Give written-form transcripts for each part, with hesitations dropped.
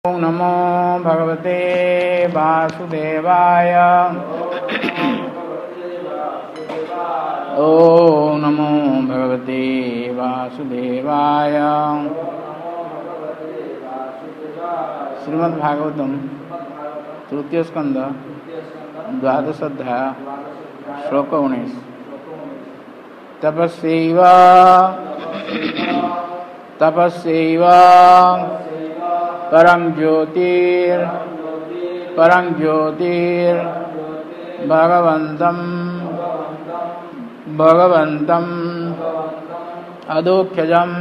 ओं नमो भगवते वासुदेवाय। ओं नमो भगवते वासुदेवाय। श्रीमद्भागवतम तृतीय स्कंद द्वादश अध्याय श्लोक 19। तपस्यैव परं ज्योतिर् भगवन्तं अदोक्षजम्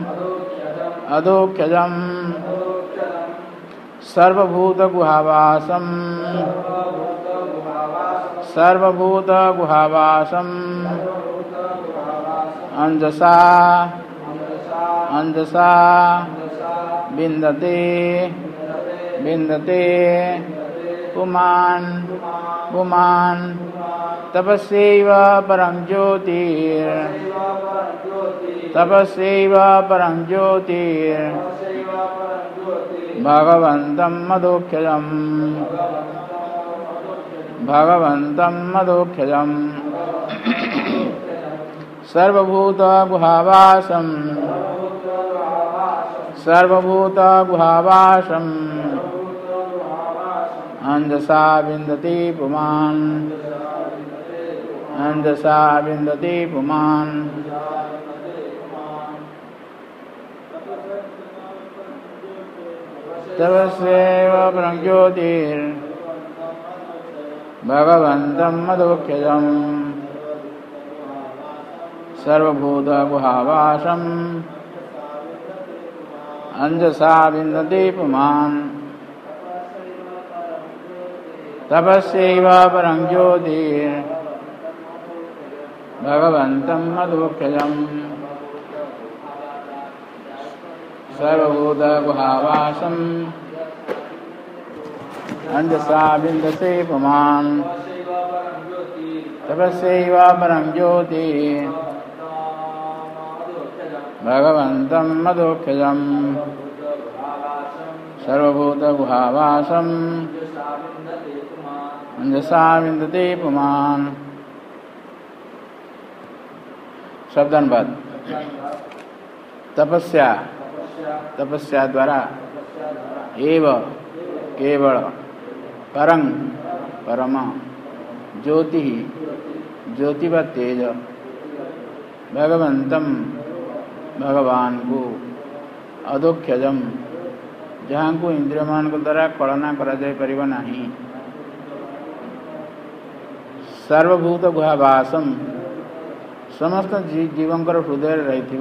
सर्वभूतगुहावासम् अंजसा विन्दते पुमान् तपस्यैव परं ज्योतिर् भगवन्तं मदोक्षजम् सर्वभूतगुहावासम् अंजसा विन्दते पुमान् तपस्यैव परं ज्योतिर् भगवन्तं मदोक्षजम् सर्वभूतगुहावासम् अंजसा विन्दते पुमान् तपस्यैव परं ज्योतिर् भगवन्तं मदोक्षजम् सर्वभूतगुहावासम् अंजसा विन्दते पुमान् तपस्यैव परं ज्योतिर् भगवन्तं मदोक्षजम् सर्वभूतगुहावासम् अंजसा विन्दते पुमान्। शब्दानुवाद। तपस्या द्वारा एव केवल परम ज्योति व तेज भगवंतम भगवान को अदोक्षजम जहाँ को इंद्रिय मान द्वारा कलना करा जाय परिबा नहीं। सर्वभूत गुहावासम समस्त जीवंकर हृदय रही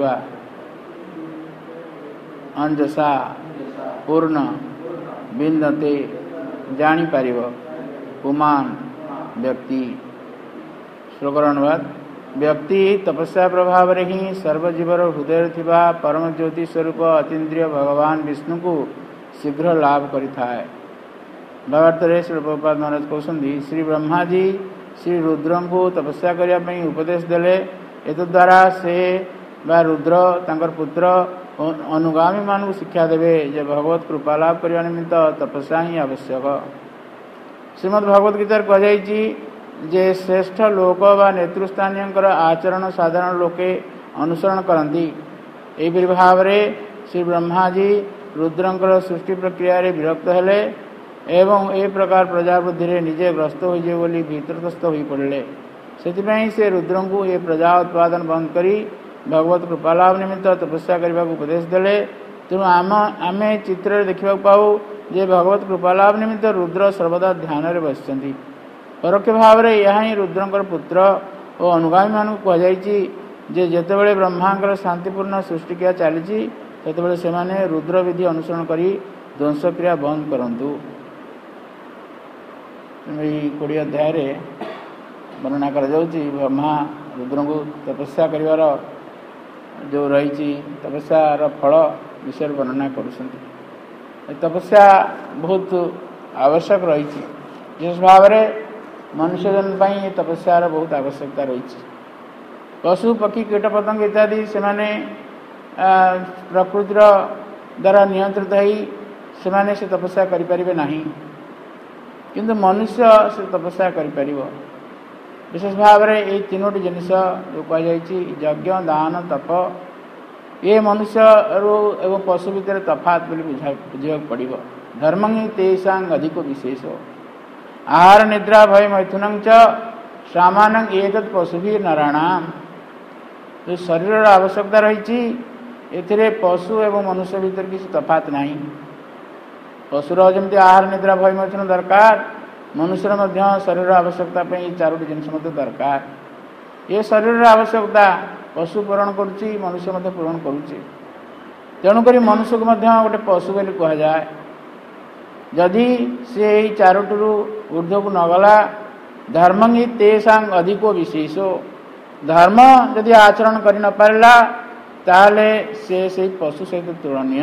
अंजसा पूर्ण विन्दते जानी पारिब पुमान व्यक्ति। श्लोकर अनुवाद। व्यक्ति तपस्या प्रभाव रे ही सर्वजीवर हृदय थिबा परम ज्योति स्वरूप अतीन्द्रिय भगवान विष्णु को शीघ्र लाभ करिथाय। भावार्थ रे श्री प्रभुपाद महाराज कहउछन्ति श्री ब्रह्मा जी श्री रुद्र को तपस्या करिया पई उपदेश देले। एतद्वारा से बा रुद्र तांकर पुत्र अनुगामी मान को शिक्षा देवे जे भगवत कृपा लाभ करने निमित्त तपस्या ही आवश्यक। श्रीमद् भगवत गीता कहुछि जे श्रेष्ठ लोक व नेतृस्थानीय आचरण साधारण लोके अनुसरण करती। एपरि भाव श्री ब्रह्मा जी रुद्रंकर सृष्टि प्रक्रिया रे विरक्त हेले एवं ए प्रकार प्रजावृद्धि रे निजे ग्रस्त हो जे बोली भीतरस्थ हो पड़े। से रुद्र को ये प्रजा उत्पादन बंद करी भगवत कृपालाभ निमित्त तपस्या करने को उपदेश देले। तेणु आम चित्र देखा पाऊ जे भगवत कृपालाभ निमित्त रुद्र सर्वदा ध्यान में बसती। परोक्ष भाव में यह ही रुद्रंकर पुत्र और अनुगामी मान कहुछि जे जेतेबेले ब्रह्मांकर शांतिपूर्ण सृष्टिक्रिया चली सेतेबेले सेमाने रुद्र विधि अनुसरण करी ध्वंस क्रिया बंद करंतु। 20 अध्याय वर्णना कर ब्रह्मा रुद्र को तपस्या करिवार जो रही तपस्यार फल विषय वर्णना करुछन्ति। तपस्या बहुत आवश्यक रही जिस भाव में मनुष्य जन तपस्यार बहुत आवश्यकता रही। पशु पक्षी कीट पतंग इत्यादि से प्रकृतिर द्वारा नियंत्रित ସେମାନେ ସେ ତପସ୍ୟା କରିପାରିବେ ନାହିଁ, କିନ୍ତୁ ମନୁଷ୍ୟ ସେ ତପସ୍ୟା କରିପାରିବ। ବିଶେଷ ଭାବରେ ଏଇ ତିନୋଟି ଜିନିଷ ଯେଉଁ କୁହାଯାଇଛି ଯଜ୍ଞ, ଦାନ, ତପ, ଏ ମନୁଷ୍ୟରୁ ଏବଂ ପଶୁ ଭିତରେ ତଫାତ୍ ବୋଲି ବୁଝିବାକୁ ପଡ଼ିବ। ଧର୍ମଂ ହିଁ ତେଷାଂ ଅଧିକ ବିଶେଷ ଆହାର ନିଦ୍ରା ଭୟ ମୈଥୁନଂ ଚ ସାମାନଂ ଏତତ୍ ପଶୁଭି ନରାଣାମ୍। ଯେଉଁ ଶରୀରର ଆବଶ୍ୟକତା ରହିଛି ଏଥିରେ ପଶୁ ଏବଂ ମନୁଷ୍ୟ ଭିତରେ କିଛି ତଫାତ୍ ନାହିଁ। ପଶୁର ଯେମିତି ଆହାର ନିଦ୍ରା ଭୟ ମୈଥୁନ ଦରକାର, ମନୁଷ୍ୟର ମଧ୍ୟ ଶରୀରର ଆବଶ୍ୟକତା ପାଇଁ ଏ ଚାରୋଟି ଜିନିଷ ମଧ୍ୟ ଦରକାର। ଏ ଶରୀରର ଆବଶ୍ୟକତା ପଶୁ ପୂରଣ କରୁଛି, ମନୁଷ୍ୟ ମଧ୍ୟ ପୂରଣ କରୁଛି। ତେଣୁକରି ମନୁଷ୍ୟକୁ ମଧ୍ୟ ଗୋଟେ ପଶୁ ବୋଲି କୁହାଯାଏ। ଯଦି ସେ ଏଇ ଚାରୋଟିରୁ ଊର୍ଦ୍ଧ୍ୱକୁ ନଗଲା, ଧର୍ମଂ ହି ତେଷାଂ ଅଧିକ ବିଶେଷ, ଧର୍ମ ଯଦି ଆଚରଣ କରି ନ ପାରିଲା ତାହେଲେ ସେ ସେଇ ପଶୁ ସହିତ ତୁଳନୀୟ।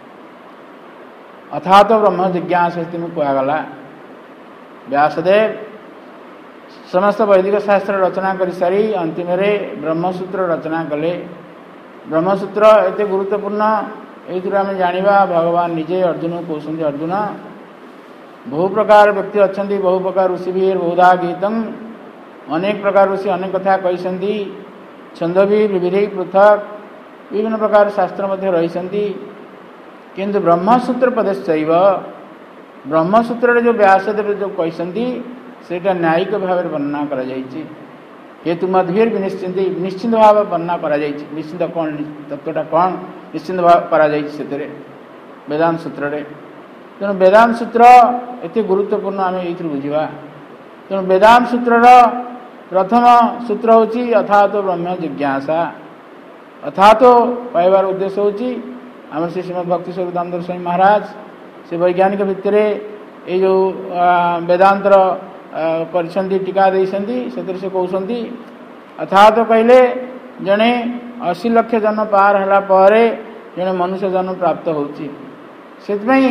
ଅଥାତ ବ୍ରହ୍ମ ଜିଜ୍ଞାସା ତେଣୁ କୁହାଗଲା। ବ୍ୟାସଦେବ ସମସ୍ତ ବୈଦିକ ଶାସ୍ତ୍ର ରଚନା କରିସାରି ଅନ୍ତିମରେ ବ୍ରହ୍ମସୂତ୍ର ରଚନା କଲେ। ବ୍ରହ୍ମସୂତ୍ର ଏତେ ଗୁରୁତ୍ୱପୂର୍ଣ୍ଣ, ଏଇଥିରୁ ଆମେ ଜାଣିବା ଭଗବାନ ନିଜେ ଅର୍ଜୁନକୁ କହୁଛନ୍ତି, ଅର୍ଜୁନ ବହୁ ପ୍ରକାର ବ୍ୟକ୍ତି ଅଛନ୍ତି, ବହୁ ପ୍ରକାର ଋଷିଭୀର ବହୁଧା ଗୀତଂ, ଅନେକ ପ୍ରକାର ଋଷି ଅନେକ କଥା କହିଛନ୍ତି। ଛନ୍ଦବି ବିବିଧି ପୃଥକ, ବିଭିନ୍ନ ପ୍ରକାର ଶାସ୍ତ୍ର ମଧ୍ୟ ରହିଛନ୍ତି, କିନ୍ତୁ ବ୍ରହ୍ମସୂତ୍ର ପଦଶ୍ଚୈବ, ବ୍ରହ୍ମସୂତ୍ରରେ ଯେଉଁ ବ୍ୟାସଦେବ ଯେଉଁ କହିଛନ୍ତି ସେଇଟା ନ୍ୟାୟିକ ଭାବରେ ବର୍ଣ୍ଣନା କରାଯାଇଛି। ହେତୁ ମଧ୍ୱୀର ନିଶ୍ଚିନ୍ତ ଭାବେ ବର୍ଣ୍ଣନା କରାଯାଇଛି। ନିଶ୍ଚିନ୍ତ କ'ଣ, ତତ୍ଵଟା କ'ଣ ନିଶ୍ଚିନ୍ତ ଭାବେ କରାଯାଇଛି ସେଥିରେ ବେଦାନ୍ତ ସୂତ୍ରରେ। ତେଣୁ ବେଦାନ୍ତ ସୂତ୍ର ଏତେ ଗୁରୁତ୍ୱପୂର୍ଣ୍ଣ, ଆମେ ଏଇଥିରୁ ବୁଝିବା। ତେଣୁ ବେଦାନ୍ତ ସୂତ୍ରର ପ୍ରଥମ ସୂତ୍ର ହେଉଛି ଅଥାତ ବ୍ରହ୍ମ ଜିଜ୍ଞାସା। ଅଥାତ ପାଇବାର ଉଦ୍ଦେଶ୍ୟ ହେଉଛି ଆମର ଶ୍ରୀ ଶ୍ରୀମଦ୍ ଭକ୍ତି ସ୍ୱରୂପ ଦାମୋଦର ସ୍ୱାମୀ ମହାରାଜ ସେ ବୈଜ୍ଞାନିକ ଭିତ୍ତିରେ ଏଇ ଯେଉଁ ବେଦାନ୍ତର କରିଛନ୍ତି, ଟୀକା ଦେଇଛନ୍ତି, ସେଥିରେ ସେ କହୁଛନ୍ତି ଅଥାତ କହିଲେ ଜଣେ 80 ଲକ୍ଷ ଜନ୍ମ ପାର ହେଲା ପରେ ଜଣେ ମନୁଷ୍ୟ ଜନ୍ମ ପ୍ରାପ୍ତ ହେଉଛି। ସେଥିପାଇଁ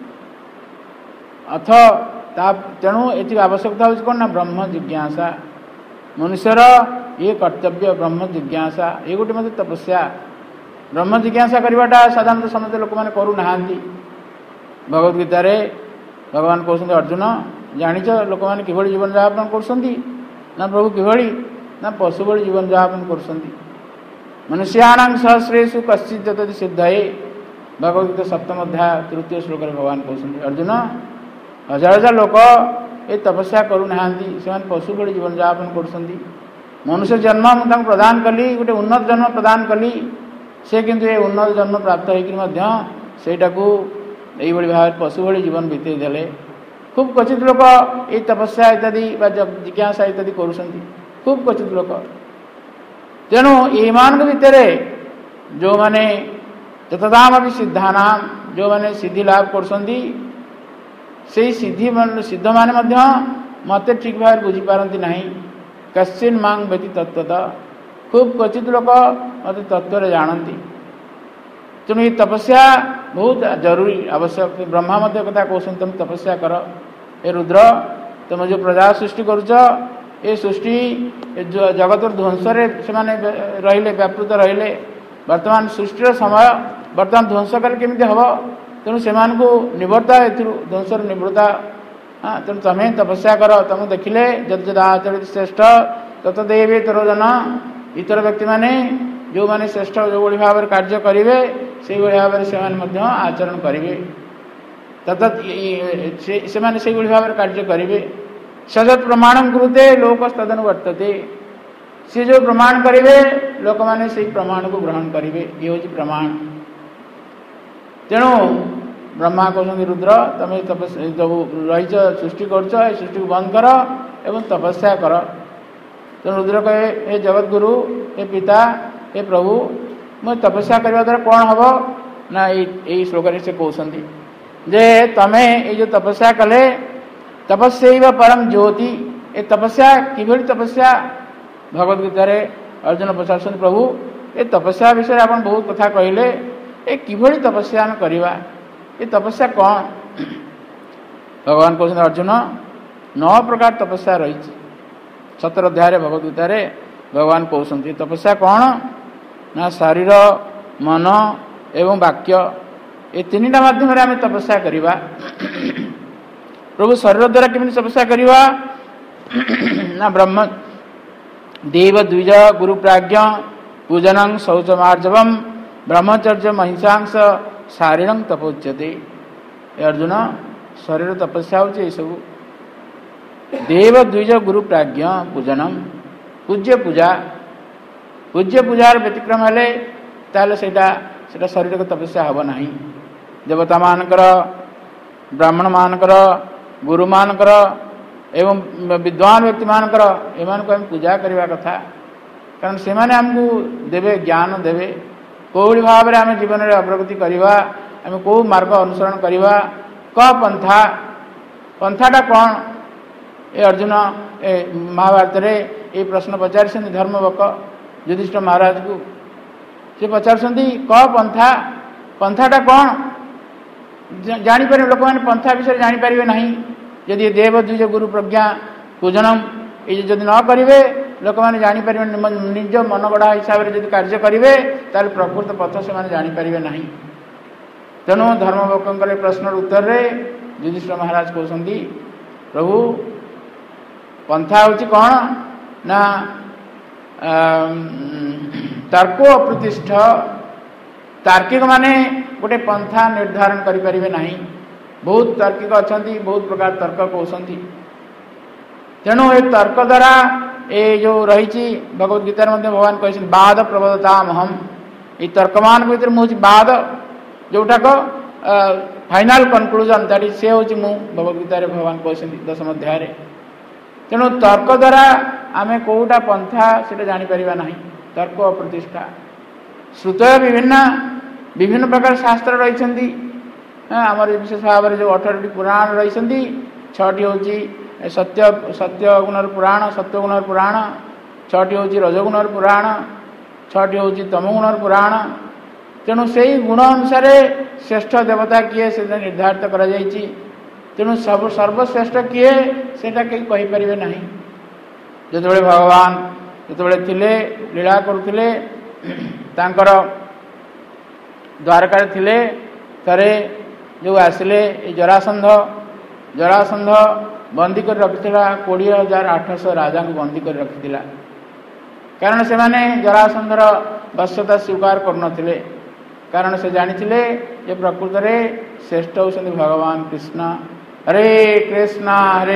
ତେଣୁ ଏଥିର ଆବଶ୍ୟକତା ହେଉଛି କ'ଣ ନା ବ୍ରହ୍ମ ଜିଜ୍ଞାସା। ମନୁଷ୍ୟର ଇଏ କର୍ତ୍ତବ୍ୟ ବ୍ରହ୍ମ ଜିଜ୍ଞାସା, ଏ ଗୋଟେ ମଧ୍ୟ ତପସ୍ୟା। ବ୍ରହ୍ମ ଜିଜ୍ଞାସା କରିବାଟା ସାଧାରଣତଃ ସମସ୍ତେ ଲୋକମାନେ କରୁନାହାନ୍ତି। ଭଗବଦ୍ ଗୀତାରେ ଭଗବାନ କହୁଛନ୍ତି, ଅର୍ଜୁନ ଜାଣିଛ ଲୋକମାନେ କିଭଳି ଜୀବନଯାପନ କରୁଛନ୍ତି? ନା ପ୍ରଭୁ କିଭଳି? ନା ପଶୁ ଭଳି ଜୀବନଯାପନ କରୁଛନ୍ତି। ମନୁଷ୍ୟାଣାଂ ସହସ୍ରେଷୁ କଶ୍ଚିତ୍ ଯତତି ସିଦ୍ଧୟେ, ଭଗବଦ୍ ଗୀତା 7ମ ଅଧ୍ୟାୟ 3ୟ ଶ୍ଲୋକରେ ଭଗବାନ କହୁଛନ୍ତି, ଅର୍ଜୁନ ହଜାର ହଜାର ଲୋକ ଏ ତପସ୍ୟା କରୁନାହାନ୍ତି, ସେମାନେ ପଶୁ ଭଳି ଜୀବନଯାପନ କରୁଛନ୍ତି। ମନୁଷ୍ୟ ଜନ୍ମ ମୁଁ ତାଙ୍କୁ ପ୍ରଦାନ କଲି, ଗୋଟେ ଉନ୍ନତ ଜନ୍ମ ପ୍ରଦାନ କଲି, ସେ କିନ୍ତୁ ଏ ଉନ୍ନତ ଜନ୍ମ ପ୍ରାପ୍ତ ହୋଇକରି ମଧ୍ୟ ସେଇଟାକୁ ଏଇଭଳି ଭାବରେ ପଶୁ ଭଳି ଜୀବନ ବିତେଇ ଦେଲେ। ଖୁବ୍ କ୍ୱଚିତ ଲୋକ ଏଇ ତପସ୍ୟା ଇତ୍ୟାଦି ବା ଜିଜ୍ଞାସା ଇତ୍ୟାଦି କରୁଛନ୍ତି, ଖୁବ୍ କ୍ୱଚିତ ଲୋକ। ତେଣୁ ଏମାନଙ୍କ ଭିତରେ ଯେଉଁମାନେ ଯତଦାମପି ସିଦ୍ଧାନାମ, ଯେଉଁମାନେ ସିଦ୍ଧି ଲାଭ କରୁଛନ୍ତି, ସେଇ ସିଦ୍ଧମାନେ ମଧ୍ୟ ମୋତେ ଠିକ୍ ଭାବରେ ବୁଝିପାରନ୍ତି ନାହିଁ। କଶ୍ଚିନ୍ ମାଂ ବ୍ୟତି ତତ୍ତ୍ୱତଃ, ଖୁବ୍ କ୍ୱଚିତ ଲୋକ ମୋତେ ତତ୍ତ୍ୱରେ ଜାଣନ୍ତି। ତେଣୁ ଏ ତପସ୍ୟା ବହୁତ ଜରୁରୀ ଆବଶ୍ୟକ। ବ୍ରହ୍ମା ମଧ୍ୟ କଥା କହୁଛନ୍ତି, ତୁମେ ତପସ୍ୟା କର। ଏ ରୁଦ୍ର, ତୁମେ ଯେଉଁ ପ୍ରଜା ସୃଷ୍ଟି କରୁଛ, ଏ ସୃଷ୍ଟି ଜଗତର ଧ୍ୱଂସରେ ସେମାନେ ରହିଲେ, ବ୍ୟାପୃତ ରହିଲେ। ବର୍ତ୍ତମାନ ସୃଷ୍ଟିର ସମୟ, ବର୍ତ୍ତମାନ ଧ୍ୱଂସ କଲେ କେମିତି ହେବ? ତେଣୁ ସେମାନଙ୍କୁ ନିବର୍ତ୍ତା, ଏଥିରୁ ଧ୍ୱଂସର ନିବୃତ୍ତା। ତେଣୁ ତମେ ତପସ୍ୟା କର। ତୁମକୁ ଦେଖିଲେ ଯଦ୍ଯଦା ଆଚରିତ ଶ୍ରେଷ୍ଠ ତତଦେବେ ତରୋଜନ, ଇତର ବ୍ୟକ୍ତିମାନେ ଯେଉଁମାନେ ଶ୍ରେଷ୍ଠ ଯେଉଁଭଳି ଭାବରେ କାର୍ଯ୍ୟ କରିବେ ସେଇଭଳି ଭାବରେ ସେମାନେ ମଧ୍ୟ ଆଚରଣ କରିବେ। ସେମାନେ ସେଇଭଳି ଭାବରେ କାର୍ଯ୍ୟ କରିବେ। ସଯତ୍ ପ୍ରମାଣଂ କୁରୁତେ ଲୋକସ୍ତଦନୁବର୍ତ୍ତତେ, ସେ ଯେଉଁ ପ୍ରମାଣ କରିବେ ଲୋକମାନେ ସେଇ ପ୍ରମାଣକୁ ଗ୍ରହଣ କରିବେ। ଇଏ ହେଉଛି ପ୍ରମାଣ। ତେଣୁ ବ୍ରହ୍ମା କହୁଛନ୍ତି, ରୁଦ୍ର ତମେ ସବୁ ରହିଛ, ସୃଷ୍ଟି କରୁଛ, ଏ ସୃଷ୍ଟିକୁ ବନ୍ଦ କର ଏବଂ ତପସ୍ୟା କର। ତେଣୁ ରୁଦ୍ର କହେ, ହେ ଜଗଦ୍ଗୁରୁ, ହେ ପିତା, ହେ ପ୍ରଭୁ, ମୁଁ ତପସ୍ୟା କରିବା ଦ୍ୱାରା କ'ଣ ହେବ? ନା ଏଇ ଶ୍ଲୋକରେ ସେ କହୁଛନ୍ତି ଯେ ତମେ ଏଇ ଯେଉଁ ତପସ୍ୟା କଲେ, ତପସ୍ୟୈବ ପରମ ଜ୍ୟୋତି, ଏ ତପସ୍ୟା କିଭଳି ତପସ୍ୟା? ଭଗବଦ୍ ଗୀତାରେ ଅର୍ଜୁନ ପଚାରୁଛନ୍ତି, ପ୍ରଭୁ ଏ ତପସ୍ୟା ବିଷୟରେ ଆପଣ ବହୁତ କଥା କହିଲେ, ଏ କିଭଳି ତପସ୍ୟା ଆମେ କରିବା? ଏ ତପସ୍ୟା କ'ଣ? ଭଗବାନ କହୁଛନ୍ତି, ଅର୍ଜୁନ 9 ପ୍ରକାର ତପସ୍ୟା ରହିଛି। 17 ଅଧ୍ୟାୟରେ ଭଗବଦ୍ ଗୀତାରେ ଭଗବାନ କହୁଛନ୍ତି ତପସ୍ୟା କ'ଣ? ନା ଶରୀର, ମନ ଏବଂ ବାକ୍ୟ, ये तीनटा माध्यम आम तपस्या करवा। प्रभु शरीर द्वारा केमी तपस्या करवा ना ब्रह्म देव द्विज गुरु प्राज्ञ पूजनं शौचमार्जवम ब्रह्मचर्य महिषांश शारीरं तपोच्यते। अर्जुन शरीर तपस्या हो सब देव द्विज गुरु प्राज्ञ पूजनम पूज्य पूजा पूज्य पूजार व्यतिक्रम हेले ताले सेटा शरीर को तपस्या हम ना। देवता मानकर ब्राह्मण मानकर गुरु मानकर एवं विद्वान व्यक्ति मानकर एमान को हम पूजा करवा कथा कारण से माने हमको देवे ज्ञान देवे कोई भाव में आम जीवन में अग्रगति करवा आम कौ मार्ग अनुसरण करवा क पंथा पंथाटा कौन ए अर्जुन ए महाभारत रे ये प्रश्न पचार धर्मवक युधिष्ठिर महाराज को से पचार क पंथा पंथाटा कौन जापर लोक मैंने पंथा विषय जापर ना यदि देव द्विज गुरु प्रज्ञा पूजनम ये जब न करेंगे लोक मैंने जापर निज मन गढ़ा हिसाब से जब कार्य करेंगे ताल प्रकृत पथ से जापर ना। तेणु धर्मवकर प्रश्न उत्तर रे युधिष्ठिर महाराज कहते प्रभु पंथा हूँ कौन ना तर्को अप्रतिष्ठ तार्किक माने गोटे पंथा निर्धारण करें ना। बहुत तार्किक अच्छा बहुत प्रकार तर्क कहते तेणु ये तर्क द्वारा ये जो रही भगवद गीतार मध्य भगवान कहते बाद प्रबोधतामहम ये तर्क मान भर मुझे बाद जोटाक फाइनाल कनक्लूजन दैट इज से हूँ मु भगवद गीतार भगवान कहते 10 अध्याय। तेणु तर्क द्वारा आम कौटा पंथा से जापर ना तर्क अप्रतिष्ठा श्रुत विभिन्न विभिन्न प्रकार शास्त्र रही आमर विशेष भाव में जो 18टी पुराण रही 6टी हूँ सत्य सत्य गुणर पुराण सत्य गुणर पुराण 6टी हूँ रजगुणर पुराण 6टी हूँ तमगुणर पुराण। तेणु से गुण अनुसार श्रेष्ठ देवता किए से निर्धारित कर तेणु सब सर्वश्रेष्ठ किए से कहीपर ना। जो भगवान जो थे लीला करुले द्वारका थे थे जो आसिले जरासंध जरासंध बंदी कर रखी 20,800 राजा को बंदी कर रखी कारण से माने जरासंधर वश्यता स्वीकार करते कारण से जानी जे प्रकृत में श्रेष्ठ होती भगवान कृष्ण हरे कृष्ण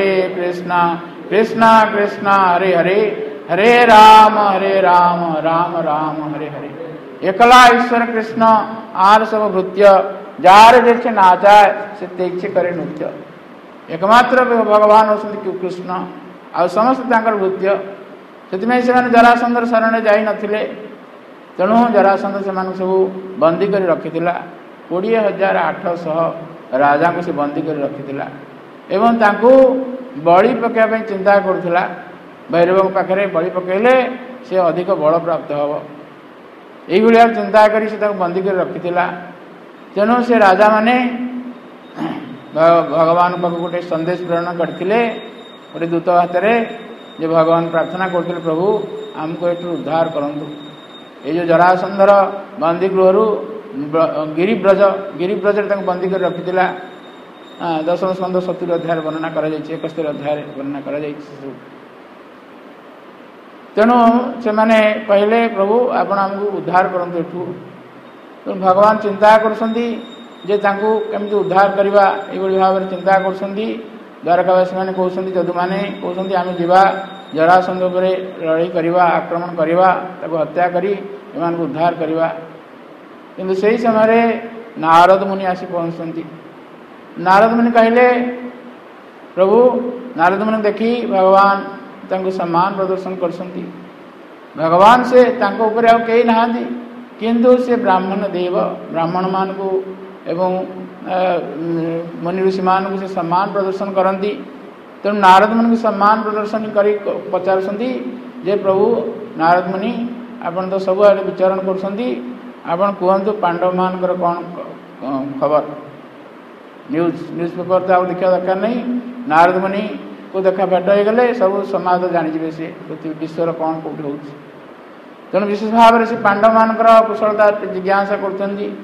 कृष्ण कृष्ण हरे हरे हरे राम राम राम हरे हरे। एकला ईश्वर कृष्ण आर सब भृत्य जार देखे नाचाए से तेजे करे नृत्य। एकमात्र भगवान होती कृष्ण आ समस्त भृत्य से जरासंधर शरण जाई नथिले तेणु जरासंध से सब बंदी कर रखी 20,800 राजा को से बंदी कर रखी एवं तांको बलि पकड़ा चिंता करुला भैरव पाखे बलि पकड़े से अधिक बल प्राप्त हम यही चिंता करी से बंदी कर रखी तेणु से राजा माने भगवान पाक गोटे संदेश प्रेरण करते गोटे दूत हाथ में जो भगवान प्रार्थना करते प्रभु आमको ये उद्धार करंतु ये जो जरासंधर बंदी गृह गिरिब्रज बंदी कर रखी 10 स्कंद 70 अध्याय वर्णना कर 71 अध्याय वर्णना कर तेणु से माने कहले प्रभु आपण आमको उद्धार करंतु एठू तेणु भगवान चिंता करछंती जे तांको केमती उद्धार करवा ये भाव में चिंता करछंती। द्वारकावासी मैंने कहते जदु मैंने कहते आम जा जरासंध पर लड़ाई करवा आक्रमण करवा हत्या करी एमान को उद्धार करवा किंतु से समय नारद मुनि आसी पहुँचती। नारद मुनि कहले प्रभु नारद मुनि देखी भगवान तांको सम्मान प्रदर्शन करछंती भगवान से तांको ऊपर आउ कई नहांती किंतु से ब्राह्मण देव ब्राह्मण मान को एवं मुनि ऋषि मान को से सम्मान प्रदर्शन करती तेणु नारद मुनि को सम्मान प्रदर्शन कर पचारुंट जे प्रभु नारद मुनि आपन तो सब आड़े विचरण कर कहतु पांडव मान कौन खबर न्यूज पेपर तो आप देखा दरकार नहीं नारद मुनि को देखा भेट हो गले सब समाज जानीजे सी विश्वर कौन कौटी हो तेणु विशेष भाव में से पांडव मान कुशलता जिज्ञासा कर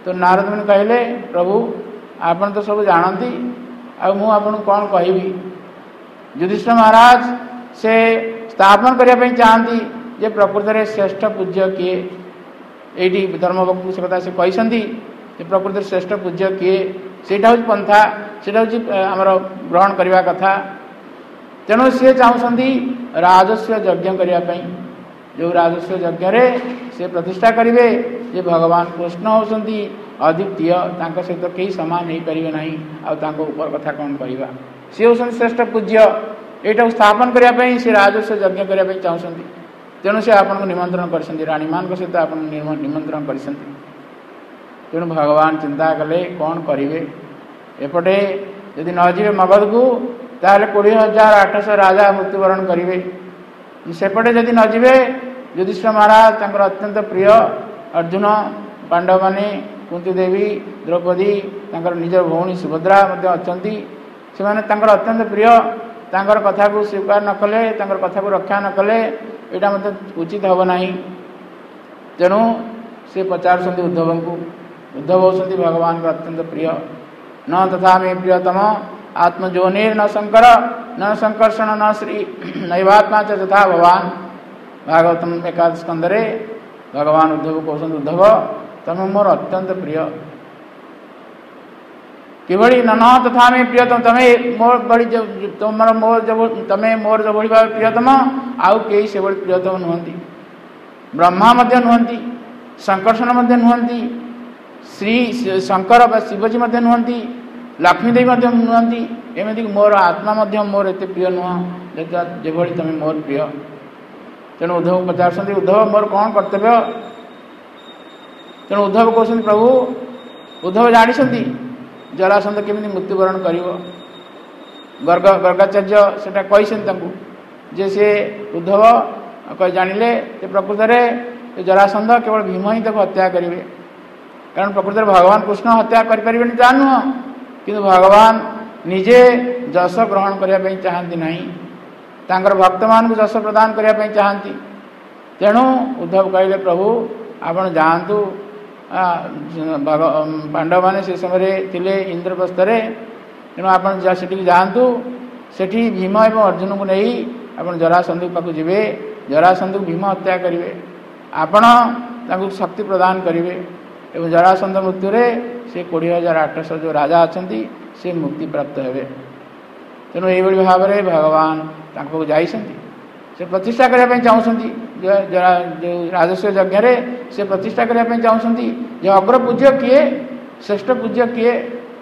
तो नारद मुनि कहले प्रभु आपण तो सब जानती आपन कौन कहबी। युधिष्ठिर महाराज से स्थापन करने चाहती जे प्रकृत में श्रेष्ठ पूज्य किए ये धर्मभक्त से कथा से कहते प्रकृत श्रेष्ठ पूज्य किए सेटा हूँ पंथा सेटा हूँ आमर ग्रहण करने कथा। तेणु सी चाहती राजस्व यज्ञ करने जो राजस्व यज्ञ से प्रतिष्ठा करेंगे जे भगवान कृष्ण होती अद्वितीय सहित कहीं सामान हो पारे ना ऊपर कथा कौन कहवा सी हूँ श्रेष्ठ पूज्य यहाँ स्थापन करने से राजस्व यज्ञ करने चाहते। तेणु से आपको निमंत्रण कर राणी मान सहित आप निमंत्रण कर तेणु भगवान चिंता कले कौन करेंगे एपटे यदि न जीवे मगध को ताहले 20,800 राजा मृत्युवरण करेंगे सेपटे जदि न जीवे युधिष्ठिर महाराज तंकर अत्यंत प्रिय अर्जुन पांडव माने कुंती देवी द्रौपदी तंकर निज भौणी सुभद्रा अच्छी से अत्यंत प्रिय तंकर कथा को स्वीकार न कले तंकर कथा को रक्षा न कले यहाँ उचित हम ना। तेणु से पचार उद्धव को उद्धव होती भगवान का अत्यंत प्रिय न तथा मे प्रियतम आत्मजोनिर न शंकर न संकर्षण न श्री नैवात्मा तथा भगवान भागवतम एकादश स्कंदरे भगवान उद्धव कहते उद्धव तमें मोर अत्यंत प्रिय किभली न तथा मे प्रियतम तमें मोर बड़ी तुम मोर तमें मोर जो बड़ी प्रियतम आउ कई से बड़ी प्रियतम नुहति ब्रह्मा नुहति संकर्षण नुहति श्री शंकर शिवजी नुहति लक्ष्मीदेवी नुहति एमती मोर आत्मा मोर एत प्रिय नुह जो तमें मोर प्रिय। तेणु उद्धव पचार उद्धव मोर कौन कर्तव्य। तेणु उद्धव कहते प्रभु उद्धव जानते जरासंध केमी मृत्युवरण कर गर्गाचार्य से कहते जे से उद्धव जानिले प्रकृत में जरासंध केवल भीम ही तक हत्या करेंगे कारण प्रकृत में भगवान कृष्ण हत्या करें जहाँ नुह कि भगवान निजे जस ग्रहण करने चाहती नहीं तांकर भक्त मान को जस प्रदान करने चाहती। तेणु उद्धव कहले प्रभु आपण जातु पांडव मैंने से समय थे इंद्रप्रस्थ तेणु आप जातु से भीम एवं अर्जुन को नहीं आप जरासंध पाक जी जरासंध को भीम हत्या करेंगे आपण शक्ति प्रदान करेंगे एवं जरासंध मृत्यु से 20,800 जो राजा अच्छा से मुक्ति प्राप्त हे। तेणु ये भाव में भगवान से प्रतिष्ठा करने चाहती जो राजस्व यज्ञ से प्रतिष्ठा करने चाहती जो अग्र पूज्य किए श्रेष्ठ पूज्य किए।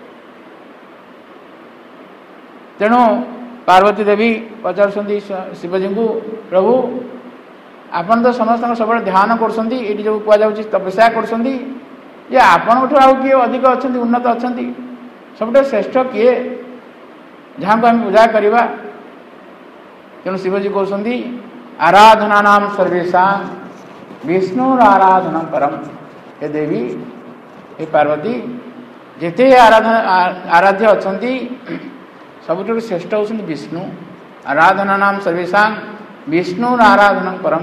तेणु पार्वती देवी पचार शिवजी को प्रभु आपन तो समस्त सब ध्यान कर जो कहुच्छी तपस्या कर आपण किए अधिक अच्छा उन्नत अच्छा सब श्रेष्ठ किए जहाँ को आम पूजा करवा। तेणु शिवजी कहते आराधना नाम सर्वेशा विष्णुर आराधना परम। हे देवी हे पार्वती जिते आराध्य अच्छा सब श्रेष्ठ होती विष्णु आराधना नाम सर्वेशा विष्णुर आराधना परम।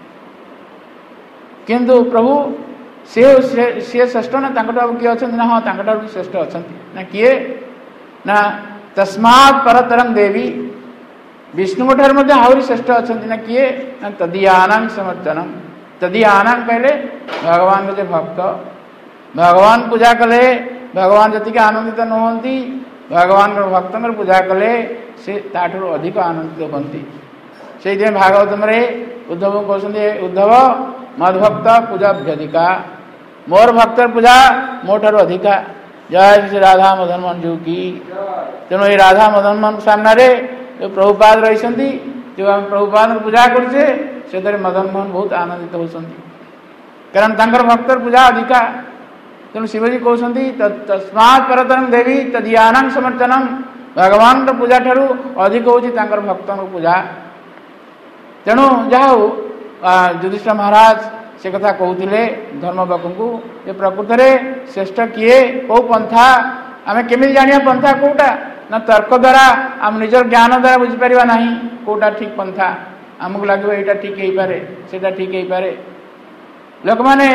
किंतु प्रभु सी श्रेष्ठ ना किए अच्छा ना हाँ भी श्रेष्ठ अच्छा ना किए ना तस्मात् परतरम देवी विष्णु ठार आहरी श्रेष्ठ अच्छा ना किए ना तदीयानां समर्चनम। तदीयानां कहले भगवान के भक्त भगवान पूजा कले भगवान जी आनंदित नुहति भगवान भक्त पूजा कले से ताठू अधिक आनंदित होती। से भागवत में उद्धव कहते उद्धव मदभक्त पूजा भ्यधिका मोर भक्त पूजा मोठार अधिका जय श्री राधा मदन मोहन जी की। तेणु ये राधा मदन मोहन सामने जो प्रभुपाद रही जो आम प्रभुपाद पूजा करुचे से मदन मोहन बहुत आनंदित होती कारण तांकर भक्त पूजा अधिका। तेणु शिवजी कहते तस्मात् परतरम देवी तदीयानां समर्चनम भगवान पूजा ठारू अधिक होची तांकर भक्त पूजा। तेणु जहाँ युधिष्ठिर महाराज से कथा कहते धर्मबाबू को ये प्रकृत में श्रेष्ठ किए कौ पंथा आम केमी जाना पंथा कौटा ना तर्क द्वारा आम निजर ज्ञान द्वारा बुझीपर ना कौटा ठीक पंथा आमको लगे यहाँ ठीक हो पारे से ठीक हो पारे। लोक मैंने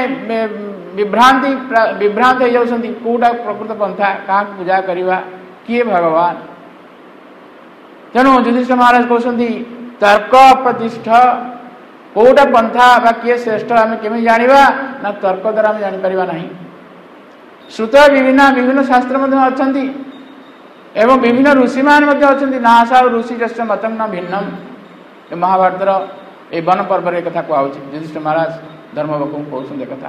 विभ्रांत हो जाती कौटा प्रकृत पंथा क्या पूजा करवा किए भगवान। तेणु युधिष्ठिर महाराज कहते तर्क प्रतिष्ठ कौटा पंथा बा किए श्रेष्ठ आम केमी जाना ना तर्क द्वारा आम जापर ना। श्रुत विभिन्न शास्त्र अच्छा एवं विभिन्न ऋषि मान अच्छा नासा ऋषि जस मतम न भिन्नम महाभारतर ये वन पर्व कथा कहु युधिष्ठिर महाराज धर्मवक कहते कथा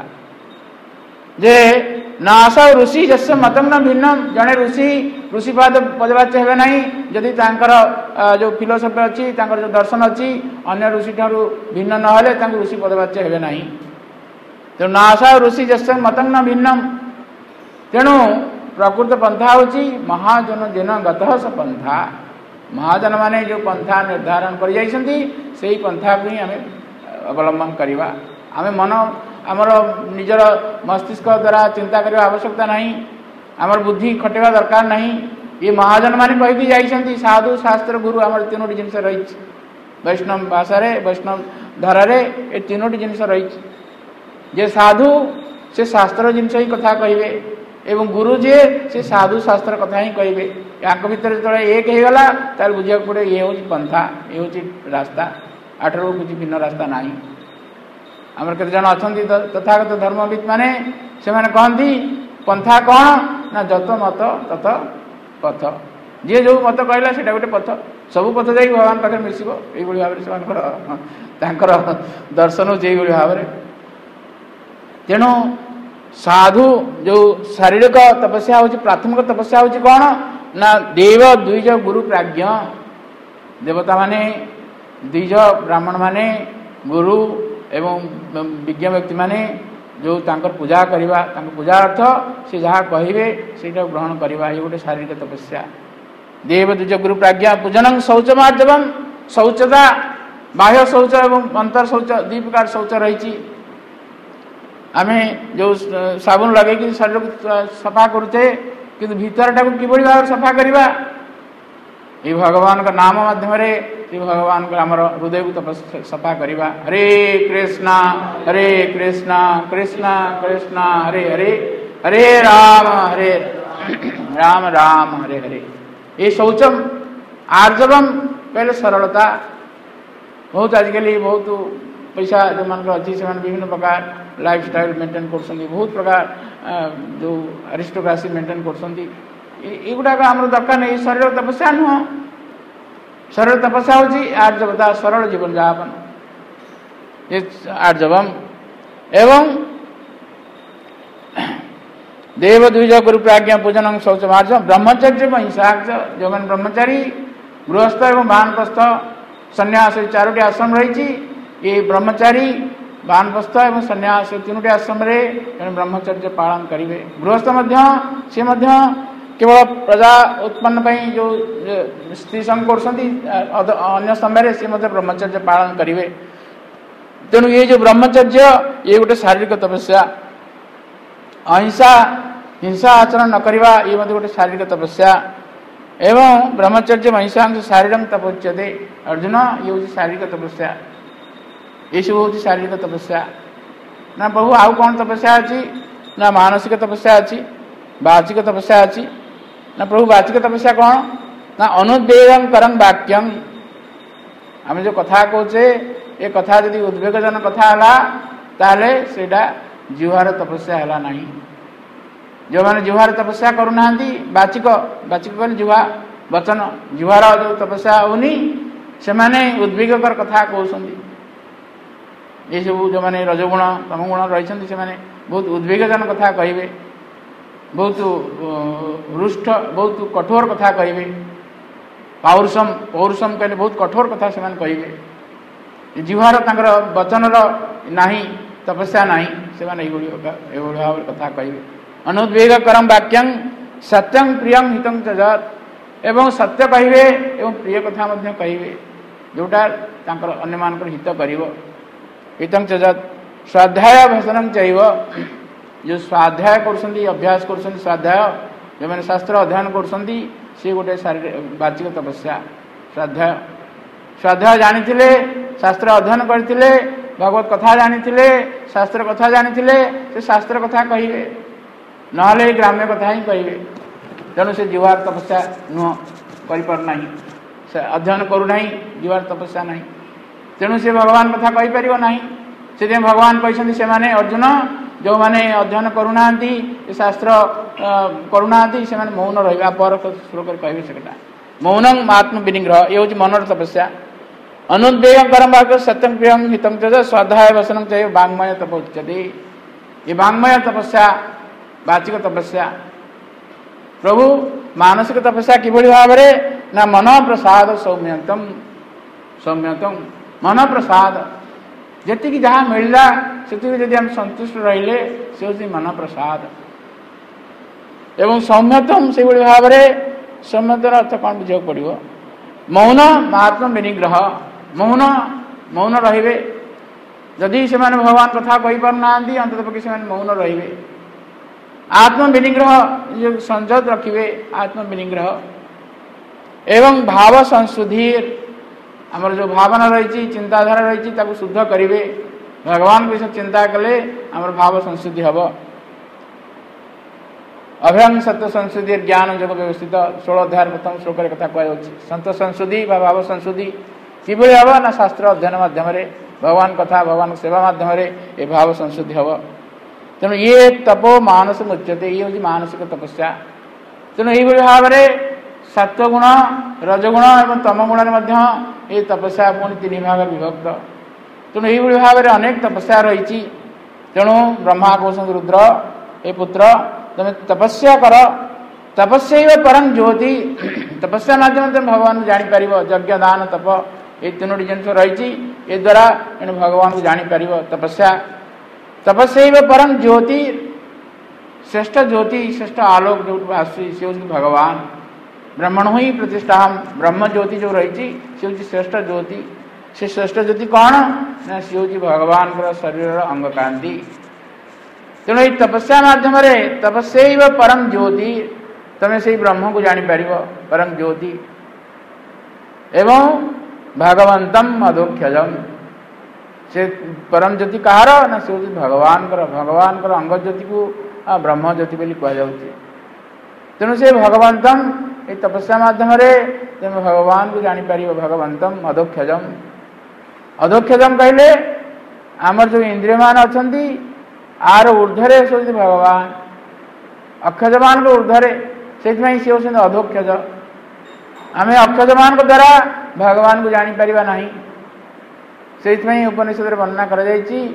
जे नास ऋषि जस मतम न भिन्नम जड़े ऋषिपाद पदवाच्य हे ना जदि जो फिलोसफी अच्छी जो दर्शन अच्छी अन्य ऋषि ठारू भिन्न ना ऋषि पदवाच्य हे ना। तेणु नासा ऋषि जस मतम न भिन्नम तेणु प्रकृत पंथा हूँ महाजन जेन गत स पंथा महाजन माने जो पंथा निर्धारण कर पंथा को ही आम अवलंबन करवा। आम मन आमर निजर मस्तिष्क द्वारा चिंता करने आवश्यकता नहीं आमर बुद्धि खटेवा दरकार नहीं। ये महाजन माने कहीकि जाइछन्ति साधु शास्त्र गुरु आमर तीनोटी जिनस रही वैष्णव भाषा वैष्णव धारे ये तीनोटी जिनस रही जे साधु से शास्त्र जिनस ही कथा कहे एवं गुरु जी से साधु शास्त्र कथा ही कहे या भितर जो एक हो गला तार बुझा पड़े ये हूँ पंथा ये हूँ रास्ता आठर कुछ भिन्न रास्ता ना। आमर केते जन अच्छा तथागत धर्मविद माने से कहती पंथा कौन ना जत मत तत पथ जी जो मत कहला से गोटे पथ सबू पथ जा भगवान पाखे मिसिब ये भाव से दर्शन से भाव में। तेणु साधु जो शारीरिक तपस्या हूँ प्राथमिक तपस्या हूँ कौन ना देव द्विज गुरु प्राज्ञ देवता माने द्विज ब्राह्मण माने गुरु एवं विज्ञ व्यक्ति माने जो तांकर पूजा करवा पूजा अर्थ से जहाँ कहे से ग्रहण करवा ये गोटे शारीरिक तपस्या। देव द्विज गुरु प्राज्ञा पूजन शौचमार्जवम शौचता बाह्य शौच एवं अंतर शौच दुई प्रकार शौच रही आम जो साबुन लगे शरीर को सफा करुचे कि भीतर टाक किभली भाव सफा करवा ये भगवान का नाम माध्यम भगवान को आमर हृदय को सफा करवा। हरे कृष्णा कृष्णा कृष्णा हरे हरे हरे राम राम हरे हरे। ये शौचम आर्जवम पहले सरलता बहुत आजिकल बहुत पैसा जो मान अच्छी से विभिन्न प्रकार लाइफ स्टाइल मेंटेन कर बहुत प्रकार जो अरिस्टोक्रासी मेंटेन कर आम दरकार नहीं शरीर तपस्या नुह शरीर तपस्या हूँ आर्जवता सरल जीवन यापन ये आर्जवम एवं देव द्विज गुरु प्राज्ञा पूजन शौचमार्ज ब्रह्मचर्य हिंसा जो मैंने ब्रह्मचारी गृहस्थ एवं वानप्रस्थ सन्यास चारोटी आश्रम रही ये ब्रह्मचारी वानप्रस्थ एवं सन्यास तीनोटी आश्रम ब्रह्मचर्य पालन करेंगे। गृहस्थ से केवल प्रजा उत्पन्न जो स्त्री संग कर समय से ब्रह्मचर्य पालन करेंगे। तेणु ये जो ब्रह्मचर्य ये गोटे शारीरिक तपस्या अहिंसा हिंसा आचरण न करवा ये गोटे शारीरिक तपस्या एवं ब्रह्मचर्य अहिंसा शारीरम तपोच्यते अर्जुन ये हूँ शारीरिक तपस्या ये सब हूँ शारीरिक तपस्या ना प्रभु आउ कौन तपस्या अच्छी ना मानसिक तपस्या अच्छी वाचिक तपस्या अच्छी ना प्रभु वाचिक तपस्या कौन ना अनुद्वेगं करं वाक्यं आम जो कथा कहे ये कथा यदि उद्वेगजन कथा है ताले सेटा जिह्वार तपस्या है ना। जो मैंने जिह्वार तपस्या करूना वाचिक वाचिक कहले जिह्वा वचन जिह्वार जो तपस्या होनी से माने उद्वेगकर कथा कहते ये सब जो मैंने रजगुण तमगुण रही से माने बहुत उद्वेगजन कथा कहे बहुत रुष्ट बहुत कठोर कथा कहे पौरुषम पौरुषम कहले बहुत कठोर कथा से कहे जिह्वार तांकर वचनर नाही तपस्या नाही से माने एभଳି भाव कथा कहे अनुद्वेग करम वाक्यं सत्यं प्रियं हितं च जत् एवं सत्य कहे एवं प्रिय कथा मध्य कहे जोटा तांकर अन्य मानकर हित करिवो हितं च जत् स्वाध्याय भाषणं चैव जो स्वाध्याय कर अभ्यास कर स्वाध्याय जो मैंने शास्त्र अध्ययन कर गोटे शारीरिक वाचिक तपस्या स्वाध्याय स्वाध्याय जानी शास्त्र अध्ययन करते भगवत कथा जानी शास्त्र कथा जानी से शास्त्र कथा कहे ना ग्राम्य कथा ही कहे तेणु से जीवार तपस्या नुह करना से अध्ययन करूना जीवार तपस्या ना तेणु से भगवान कथा कहीपर ना से भगवान कहते से माने अर्जुन जो माने अध्ययन करूना शास्त्र करूना से मौन रहा पर श्लोक कहे से मौनम आत्म विनिग्रह ये हूँ मनर तपस्या अनुद्वेगं परम वाक्य सत्यं प्रियं हितं च स्वाध्याय वसनं च वाङ्मय तप उच्यते ये वाङ्मय तपस्या वाचिक तपस्या प्रभु मानसिक तपस्या किभଳି भाବରେ ना मन प्रसाद सौम्यतम सौम्यतम मन प्रसाद जी जहाँ मिलला से जदि हम संतुष्ट रहिले से हूँ मन प्रसाद एवं सौम्यतम से भाव में सौम्यतर अर्थ कौन बुझा पड़ो मौन आत्म विनिग्रह मौन मौन रे जदि से भगवान कथा कहीपर ना अंत पक्षे से मौन रे आत्म विनिग्रह जो संजत रखिए आत्म विनिग्रह एवं भाव संशुद्धि आमर जो भावना रही चिंताधारा रही शुद्ध करेंगे भगवान विषय चिंता कले आमर भाव संशुद्धि हम अभ्यंग सत्य संशुद्धि ज्ञान जोग व्यवस्थित 16 अध्याय प्रथम श्लोक कथा कह सत्य संशुद्धि भाव संशुद्धि किभଳି हम ना शास्त्र अध्ययन माध्यम भगवान कथा भगवान सेवा माध्यम ये भाव संशुद्धि हम तेणु ये तपो मानस मुच्यते ये हूँ मानसिक तपस्या तेणु यही भाव में सत्वगुण रजगुण और तमगुण ये तपस्या पुणी 3 भाग विभक्त तेणु यही भाव में अनेक तपस्या रही तेणु ब्रह्मा कहते रुद्र ए पुत्र तुम तपस्या कर तपस्या परम ज्योति तपस्या माध्यम तुम भगवान को जापर यज्ञ दान तप ये 3टी जिन रही ये द्वारा भगवान को जापर तपस्या तपस्या परम ज्योति श्रेष्ठ आलोक जो आसूँ से हूँ भगवान ब्रह्मण ही प्रतिष्ठा ब्रह्म ज्योति जो रही से हूँ श्रेष्ठ ज्योति से श्रेष्ठ ज्योति कौन ना सी हूँ भगवान शरीर अंग कांति तेणु ये तपस्या माध्यम तपस्या परम ज्योति तमें से ब्रह्म को जापर परम ज्योति एवं भगवंतम अधोक्षजम से परम ज्योति कहार ना से हूँ भगवान अंग ज्योति को ब्रह्म ज्योति बोली कहुच्छे तेणु से भगवंतम ये तपस्या माध्यम तुम भगवान को जापर भगवंतम अधोक्षजम कहले आमर जो इंद्रिय मान अच्छा आर ऊर्धरे से भगवान अक्षजमान को ऊर्धरे से सी हूँ अधोक्षज आम अक्षजमान द्वारा भगवान को जापर ना से उपनिषद वर्णना कर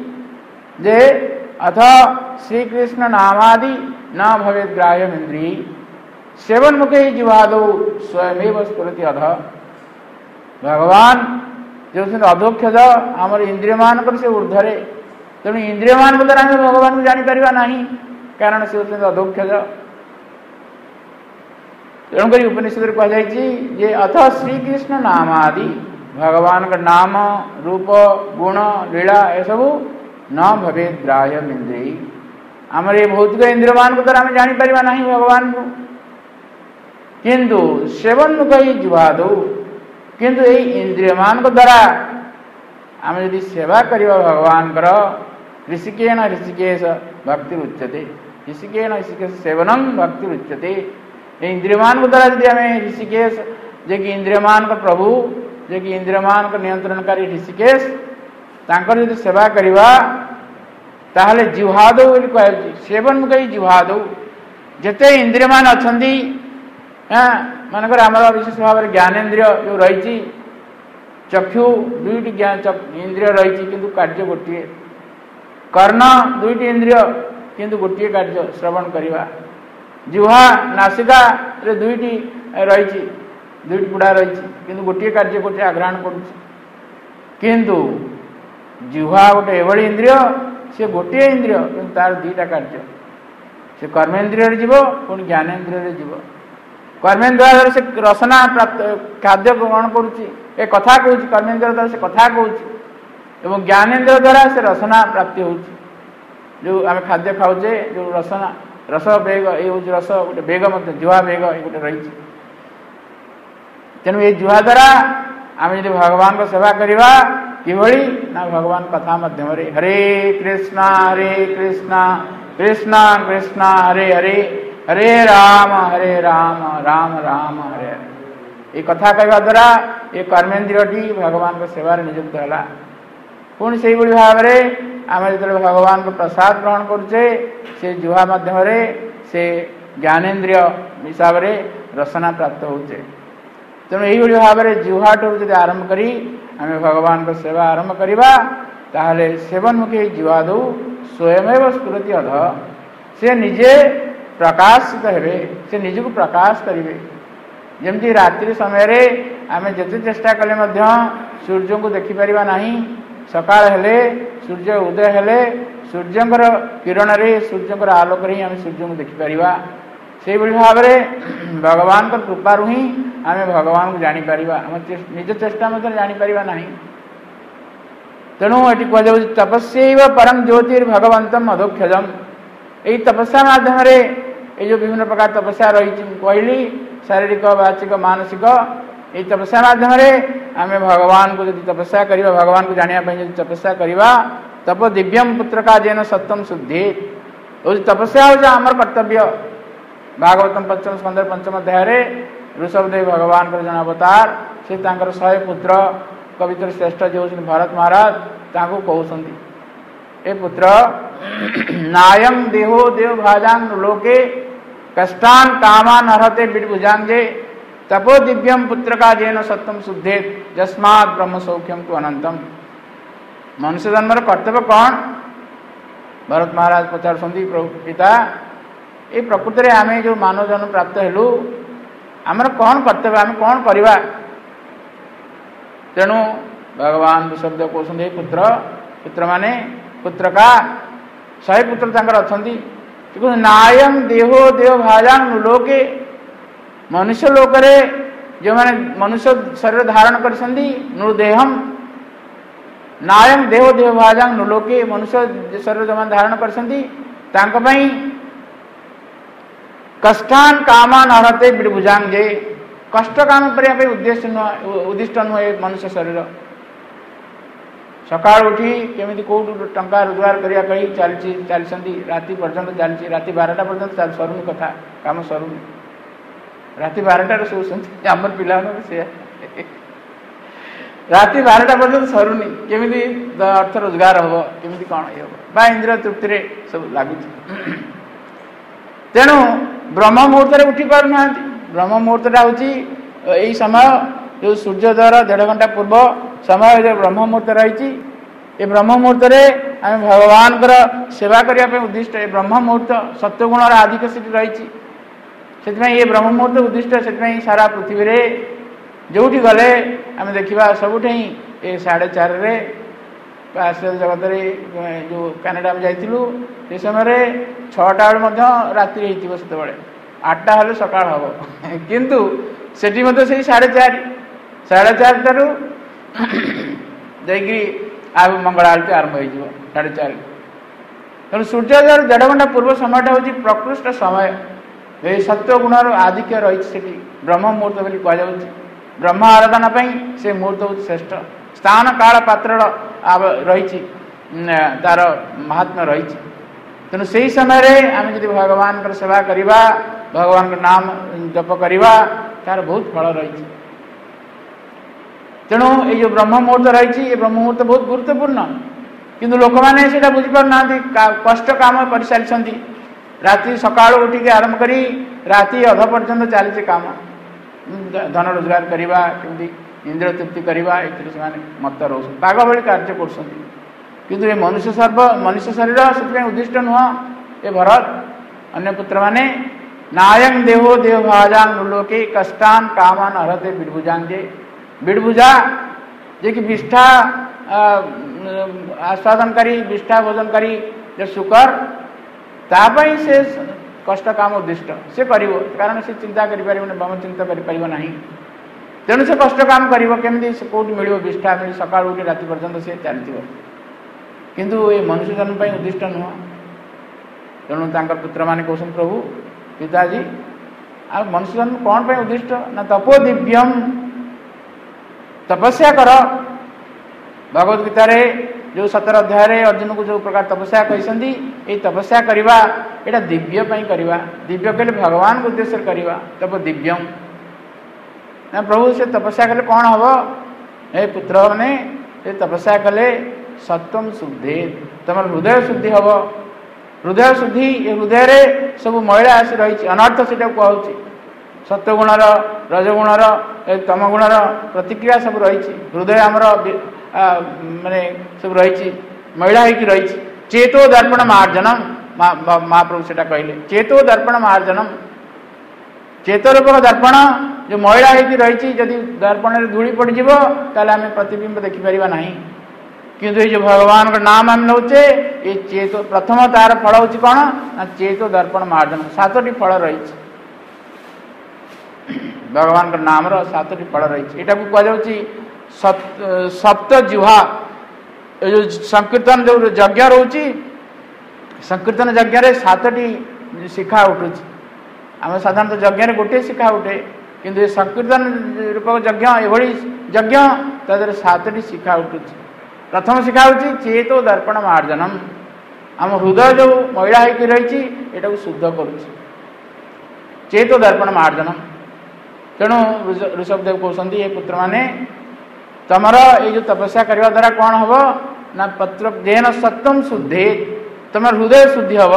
अथ श्रीकृष्ण नामादि न भवेद ग्राह्यम इंद्रिय सेवन मुखे जीवादो स्वयं स्फुरति अध भगवान जो अधोक्षज आमर इंद्रिय मान से ऊर्धरे तेणु इंद्रिय मान द्वारा आम भगवान को जापर ना कारण से हूँ अधोक्षज तेणुक उपनिषद कहुई अथ श्रीकृष्ण नामादि भगवान का नाम रूप गुण लीला ये सब न भवेद ग्राह्यम इंद्रिय आमर ये भौतिक इंद्रिय मान द्वारा आम जापर ना भगवान को किंतु सेवन मुख ही जुवाद किंतु यही इंद्रिय मान द्वारा आम यदि सेवा करवा भगवान ऋषिकेण ऋषिकेश भक्ति उच्यते ऋषिकेण ऋषिकेश सेवनम भक्ति उच्यते इंद्रियमान द्वारा यदि आम ऋषिकेश जे कि इंद्रियमान प्रभु जे कि इंद्रियमान नियंत्रणकारी ऋषिकेश तांकर यदि सेवा करवा ताहले जिह्वाद कह सेवन मुख ही जिह्वाद जिते इंद्रियमान अच्छा मानकर आमर विशेष भाव में ज्ञानेन्द्रिय जो रही चक्षु 2टी इंद्रिय रही किंतु कार्य गोटे कर्ण 2टी इंद्रिय किंतु गोटे कार्य श्रवण करवा जिह्वा नासिका 2टी रही 2टी गुड़ा रही किंतु गोटे कार्य गोटे आग्रहण किंतु जिह्वा गोटे एभली इंद्रिय से गोटे इंद्रिय किंतु तार 2टा कार्य से कर्मेन्द्रिय जीव पुणी ज्ञानेन्द्रिय जीव कर्मेन्द्र से रसना प्राप्त खाद्य ग्रहण करुच्ची ए कथा कहूँ कर्मेन्द्र द्वारा से कथा कहूँ एवं ज्ञानेन्द्र द्वारा से रसना प्राप्ति हो जो आम खाद्य खाऊे जो रसना रस बेग ये हूँ रस गोटे बेग जुहा बेग ये गोटे रही तेणु ये जुहा द्वारा आम जब भगवान को सेवा करवा किभଳି ना भगवान कथा माध्यम हरे कृष्णा कृष्ण कृष्ण हरे हरे हरे राम राम राम हरे हरे ये कथा कहवा द्वारा ये कर्मेन्द्रियटी भगवान को सेवार नियुक्त है। पुणी से भाव में आम जो भगवान को प्रसाद ग्रहण करुचे से जुहा माध्यम से ज्ञानेन्द्रिय हिसाब से रसना प्राप्त होचे। तेणु यही भाव में जुहाठू जब आरंभ करी आम भगवान को सेवा आरंभ करवा ताहले सेवनमुखी जुहादू स्वयं स्फुरति अध से निजे प्रकाशित हेबे से निज को प्रकाश करेंगे। जमती रात्रि समय आम जिते चेष्टा कले सूर्य को देखिपर ना सकाळ हेले सूर्य उदय हेले सूर्यंकर किरण रे सूर्यंकर आलोक ही आम सूर्य को देखिपर से भाव में भगवान कृपा ही आम भगवान को जापर आम निज चेष्टा जापर ना। तेणु ये कह तपस्या परम ज्योतिर्भगवंतम अधोक्षजम यही तपस्या माध्यम ये जो विभिन्न प्रकार तपस्या रही कहली शारीरिक वाचिक मानसिक ये तपस्या माध्यम आम भगवान को यदि तपस्या करवा भगवान को जानापी जब तपस्या करवा तप दिव्यम पुत्र का जेन सत्यम शुद्धि तपस्या हो आमर कर्तव्य। भागवतम पंचम स्कंदर पंचम अध्याय ऋषभदेव भगवान जन अवतार से 100 पुत्र कवितर श्रेष्ठ जो भरत महाराज कहते ए पुत्र नायं देहो देव भाजांग लोके कष्टान कामान अर्हते बिडभुजांगे तपो दिव्यम पुत्र का जेन सत्यम शुद्धेत जस्मात् ब्रह्म सौख्यम तो अनंतम। मनुष्य जन्म कर्तव्य कौन भरत महाराज पचारुंट पिता ये प्रकृति में आम जो मानव जन्म प्राप्त हेलु आमर कौन कर्तव्य आम कौन करवा। तेणु भगवान शब्द कहते पुत्र पुत्र माने पुत्र का 100 पुत्र अच्छा नायं देहो देव भाजांग लोके मनुष्य लोकरे जो मैंने मनुष्य शरीर धारण कर नृदेहम नायं देहो देव भाजांग लोके मनुष्य शरीर जो मैंने धारण कर कष्टान कामान अर्हते बिडभुजांगे कष्ट काम करने उद्देश्य उद्दिष्ट नुहे मनुष्य शरीर सकाळ उठी केमी कौटू टंका रोजगार करिया कही चलती राति पर्यंत चलती राति 12टा पर्यंत सरुनी कथा काम सरुनी राति 12टार शोषती आमर पिला से राति 12टा पर्यंत सरुनी केमी अर्थ रोजगार हम केमी कौन ये बा इंद्रिय तृप्ति सब लगुच। तेणु ब्रह्म मुहूर्त उठी पार ना ब्रह्म मुहूर्तटा हूँ यही समय जो सूर्योदयर 1.5 घंटा पूर्व समय जो ब्रह्म मुहूर्त रही ये ब्रह्म मुहूर्त आम भगवान सेवा करने उद्दिष्ट ये ब्रह्म मुहूर्त सत्वगुण आधिक्य से रही से ये ब्रह्म मुहूर्त उद्दिष्ट से सारा पृथ्वी रे जोटी गले आम देखा सबुठ ये 4:30 आश्चर्य जगत जो कैनाडा में जाइलु से समय 6टा बेले रात्रि से 8टा हेल्ले सकाळ हम किंतु सेठी से 4:30 ठारू जा मंगल आरती आरंभ हो 4:30 तेणु सूर्योदय 1.5 घंटा पूर्व समयटा हूँ प्रकृष्ट समय ये सत्वगुणर आधिक्य रही ब्रह्म मुहूर्त बोली कह ब्रह्म आराधना से मुहूर्त हूँ श्रेष्ठ स्थान काल पात्र रही तार महात्म्य रही। तेणु से ही समय आम जब भगवान सेवा करवा भगवान नाम जप करवा तार बहुत फल रही। तेणु ये जो ब्रह्म मुहूर्त रही ये ब्रह्म मुहूर्त बहुत गुरुत्वपूर्ण किंतु लोक मैंने से बुझीपार ना कष्ट काम कर सारी राति सकाळ उठिक आरंभ करी राति अध पर्यंत चलती काम धन रोजगार करवा केमती इंद्रिय तृप्ति करवा ये मत रोज पाग भली कार्य कर ये मनुष्य शरीर से उद्दिष्ट नुह ये भरत अन्य पुत्र माने नायं देहो देव भाजांग लोके कष्टान कामान अर्हते बिडभुजांगे बिडभुजा जे कि विष्ठा आस्वादनकारी विष्ठा भोजनकारी जो शुकर तापाई से कष्ट काम उद्दिष्ट से करिवो कारण से चिंता करि परिबो ब्रह्म चिंता करि परिबो नाही। तेणु से कष्ट काम करिवो केमती से कोठी मिलिवो विष्ठा मिली सकाळ उठी राति पर्यंत से चलतिवो किंतु ये मनुष्य जन्म पर उद्दिष्ट नुह। तेणु तांकर पुत्र माने कहउछन प्रभु पिताजी आ मनुष्य जन्म कौन पर उद्दिष्ट ना तपो दिव्यम तपस्या कर भगवद गीतार जो 17 अध्याय अर्जुन को जो प्रकार तपस्या कहते ये तपस्या करवा यहाँ दिव्य करवा दिव्य कहले भगवान को उद्देश्य करवा तब दिव्यम ना प्रभु से तपस्या कले कौन हम हे पुत्र मैंने ये तपस्या कले सत्वम शुद्धि तुम हृदय शुद्धि हम हृदय शुद्धि ये हृदय रे सब मैला आसी रही अनर्थ से कहूँ सत्वगुणर रजगुणर तमगुणर प्रतिक्रिया सब रही हृदय आमर माने सब रही मैला होगी रही चेतो दर्पण मार्जनम महाप्रभु से कहले चेतो दर्पण मार्जनम चेतो रूपक दर्पण जो मैला होगी रही जदि दर्पण में धूली पड़ज ताल आम प्रतिबिंब देखिपर ना किंतु ये भगवान का नाम आम नौचे ये चेतो प्रथम तार फल हूँ कौन ना चेतो दर्पण मार्जन 7टी फल रही भगवान का नाम 7टी फल रही यहाँ कहुच्छी सप्त जिह्वा जो संकीर्तन जो यज्ञ रोचे संकीर्तन यज्ञ 7टी शिखा उठू आम साधारणतः यज्ञ गोटे शिखा उठे किंतु ये संकीर्तन रूपक यज्ञ एभली यज्ञ तदेह 7टी शिखा उठू प्रथम शिखा हूँ चेतो दर्पण मार्जनम आम हृदय जो मैला होगी रही यहाँ शुद्ध करुँ चेतो दर्पण मार्जनम तेणु ऋषभदेव कहते ये पुत्र माने तमर ये जो तपस्या करने द्वारा कौन हम ना पत्र जेन सत्वम शुद्धि तुम हृदय शुद्धि हम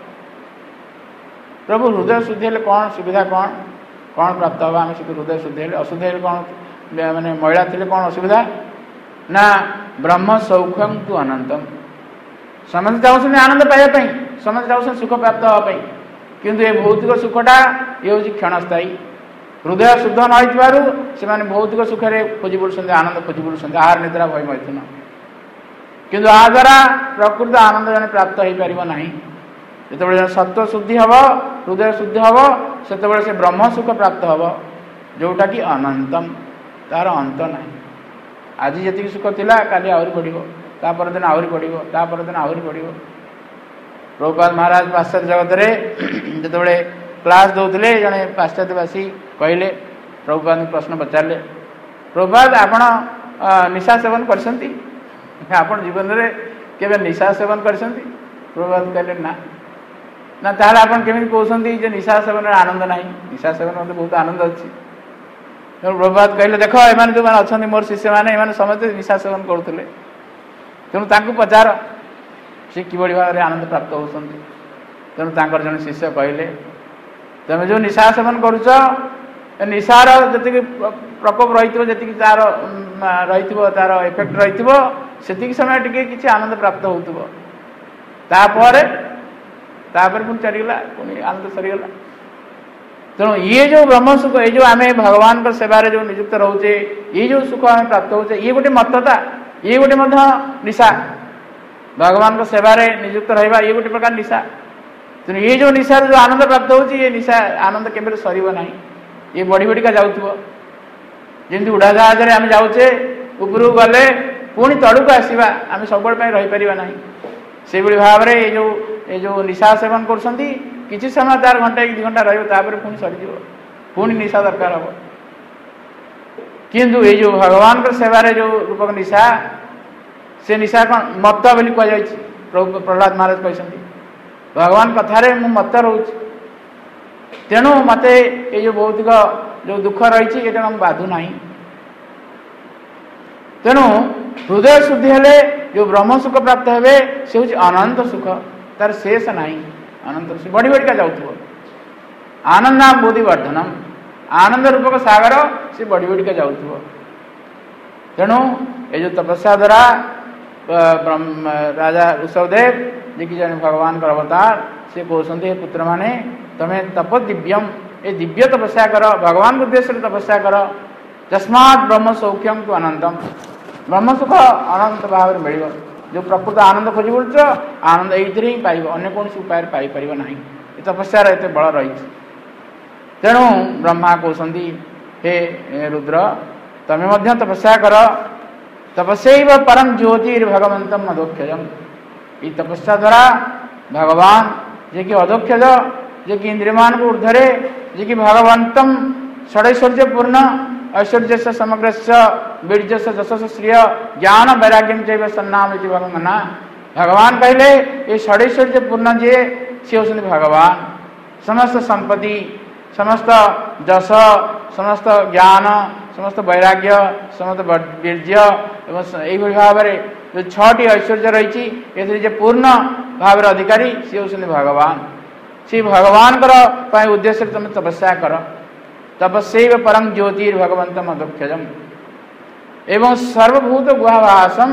प्रभु हृदय शुद्धि हेले कौन सुविधा कौन कौन प्राप्त हम आम हृदय शुद्धि हेले अशुद्ध हेले कौन माने मैला थे कौन असुविधा ना ब्रह्म सौख्यम तु अनंतम समस्त चाहते आनंद पाइबा समस्त चाहते सुख प्राप्त हाँपाई किंतु ये भौतिक सुखटा ये हूँ क्षणस्थायी हृदय शुद्ध न भौतिक सुखे खोजी बुलूँ आनंद खोजी बुलूँ आहार निद्रा भय मैथुन किंतु आ द्वारा प्रकृत आनंद जन प्राप्त हो पार ना जो सत्व शुद्धि हम हृदय शुद्धि हम से ब्रह्म सुख प्राप्त हम जोटा कि अनंतम तार अंत ना आज जी सुख थिला काली आहरी बढ़ो तापर दिन आहरी बढ़ो तापर दिन आहरी बढ़ो प्रभुपाद महाराज पाश्चात्य जगत में जो क्लास दौले जड़े पाश्चात्यवासी कहले प्रभुपाद प्रश्न पचारे प्रभुपाद आपण निशा सेवन करछंती आपण जीवन में केबे निशा सेवन करछंती प्रभुपाद कहले ना ना ताहले आपण केमिति कहउछंती जे निशा सेवन आनंद नाही निशा सेवन मते बहुत आनंद अछि प्रभुपाद कहले देख एमाने जो मैंने अच्छा मोर शिष्य मैंने समस्ते निशा सेवन करुले तेणु पचार सी कि भाव में आनंद प्राप्त होती तेणु जन शिष्य कहले तुम जो निशा सेवन करुच निशार जी प्रकोप रही जी तार रही तार इफेक्ट रही समय टी किसी आनंद प्राप्त होपर पुणी चलीगला पुणी आनंद सरीगला तेणु ये जो ब्रह्म सुख ये जो आम भगवान का सेवारे जो नियुक्त रोचे ये जो सुख आम प्राप्त होचे ये गोटे मत्तता ये गोटे निशा भगवान का सेवारे नियुक्त रहा ये गोटे प्रकार निशा तेणु ये जो निशा जो आनंद प्राप्त होची ये निशा आनंद केबे सरीब नहीं ये बढ़ी बढ़िका जाऊथबो जेमती उड़ाजहाज आम जाऊे उपरू गले पुणी तड़ू आसवा आम सब रही पार ना से भाव में ये जो निशा सेवन कर किसी समय तार घंटा 2 घंटा रही पुणी सरीज पुणी निशा दरकार हम किंतु ये जो भगवान का सेवारे जो रूपक निशा से निशा कौन मत बोली कहुई प्रभु प्रहलाद महाराज कहते भगवान कथार मु मत रोच तेणु मत ये जो भौतिक जो दुख रही ये बाधु ना तेणु हृदय शुद्धि हेले जो ब्रह्म सुख प्राप्त हे से हूँ अनंत सुख तार शेष ना अनंत सुख बढ़ी बढ़िका जाऊ आनंदाम बोधि वर्धनम आनंद रूपक सागर से बढ़ी बढ़िका जाऊ तेणु ये जो तपस्या द्वारा राजा ऋषभदेव जी की जन भगवान का अवतार से कहते पुत्र माने तुम्हें तप दिव्यम ये दिव्य तपस्या कर भगवान के उद्देश्य तपस्या कर तस्मात् ब्रह्म सौख्यम तो अनंतम ब्रह्म सुख अनंत भाव में मिल जो प्रकृत आनंद खोज बोलुच आनंद ये ही पाइब अन्य कौन उपाय पाइपर ना तपस्यार एत बल रही तेणु ब्रह्मा कहते हे रुद्र तमें तपस्या कर तपस्या परम ज्योतिर्भगवंतम अधोक्षजम ये तपस्या द्वारा भगवान जे कि अधोक्षज जे कि इंद्रियमान को ऊर्धरे जे कि भगवंतम षडैश्वर्यपूर्ण ऐश्वर्य समग्र वीर्य जशस श्रिय ज्ञान वैराग्यम चैव सन्नाम भगवान। भगवान कहले ये षडैश्वर्य पूर्ण जे सी होती भगवान। समस्त संपत्ति, समस्त जश, समस्त ज्ञान, समस्त वैराग्य, समस्त वीर्य एवं यही भाव में जो 6टी ऐश्वर्य रही पूर्ण भाव अधिकारी सी होती भगवान। से भगवान उद्देश्य तुम तपस्या कर। तपस्या परम ज्योतिर्भगवंत मदुक्षजम एवं सर्वभूत गुहाभासम।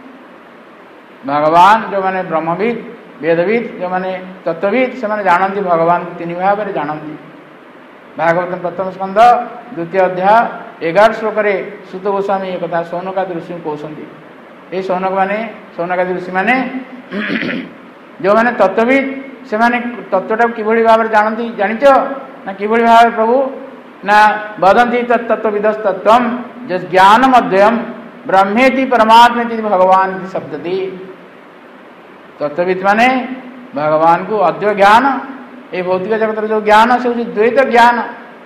भगवान जो माने ब्रह्मविद वेदविद जो माने तत्वविद से माने जानती भगवान को 3 भाव में जानती। भागवत प्रथम स्कंद 2 अध्याय 11 श्लोक सुत गोस्वामी एक कथा सौनकादि ऋषि कहते। ये सौनकादि ऋषि माने जो माने तत्वविद से माने तत्वटा कि भाव में जानती जानिच ना कि भाव प्रभु ना वदंती तत्त्वविदस्तत्व जस ज्ञानम अद्वयम ब्रह्मेति परमात्मेति भगवान की शब्दति। तत्वविद माने भगवान को अद्वय ज्ञान, ये भौतिक जगत जो ज्ञान से द्वैत ज्ञान,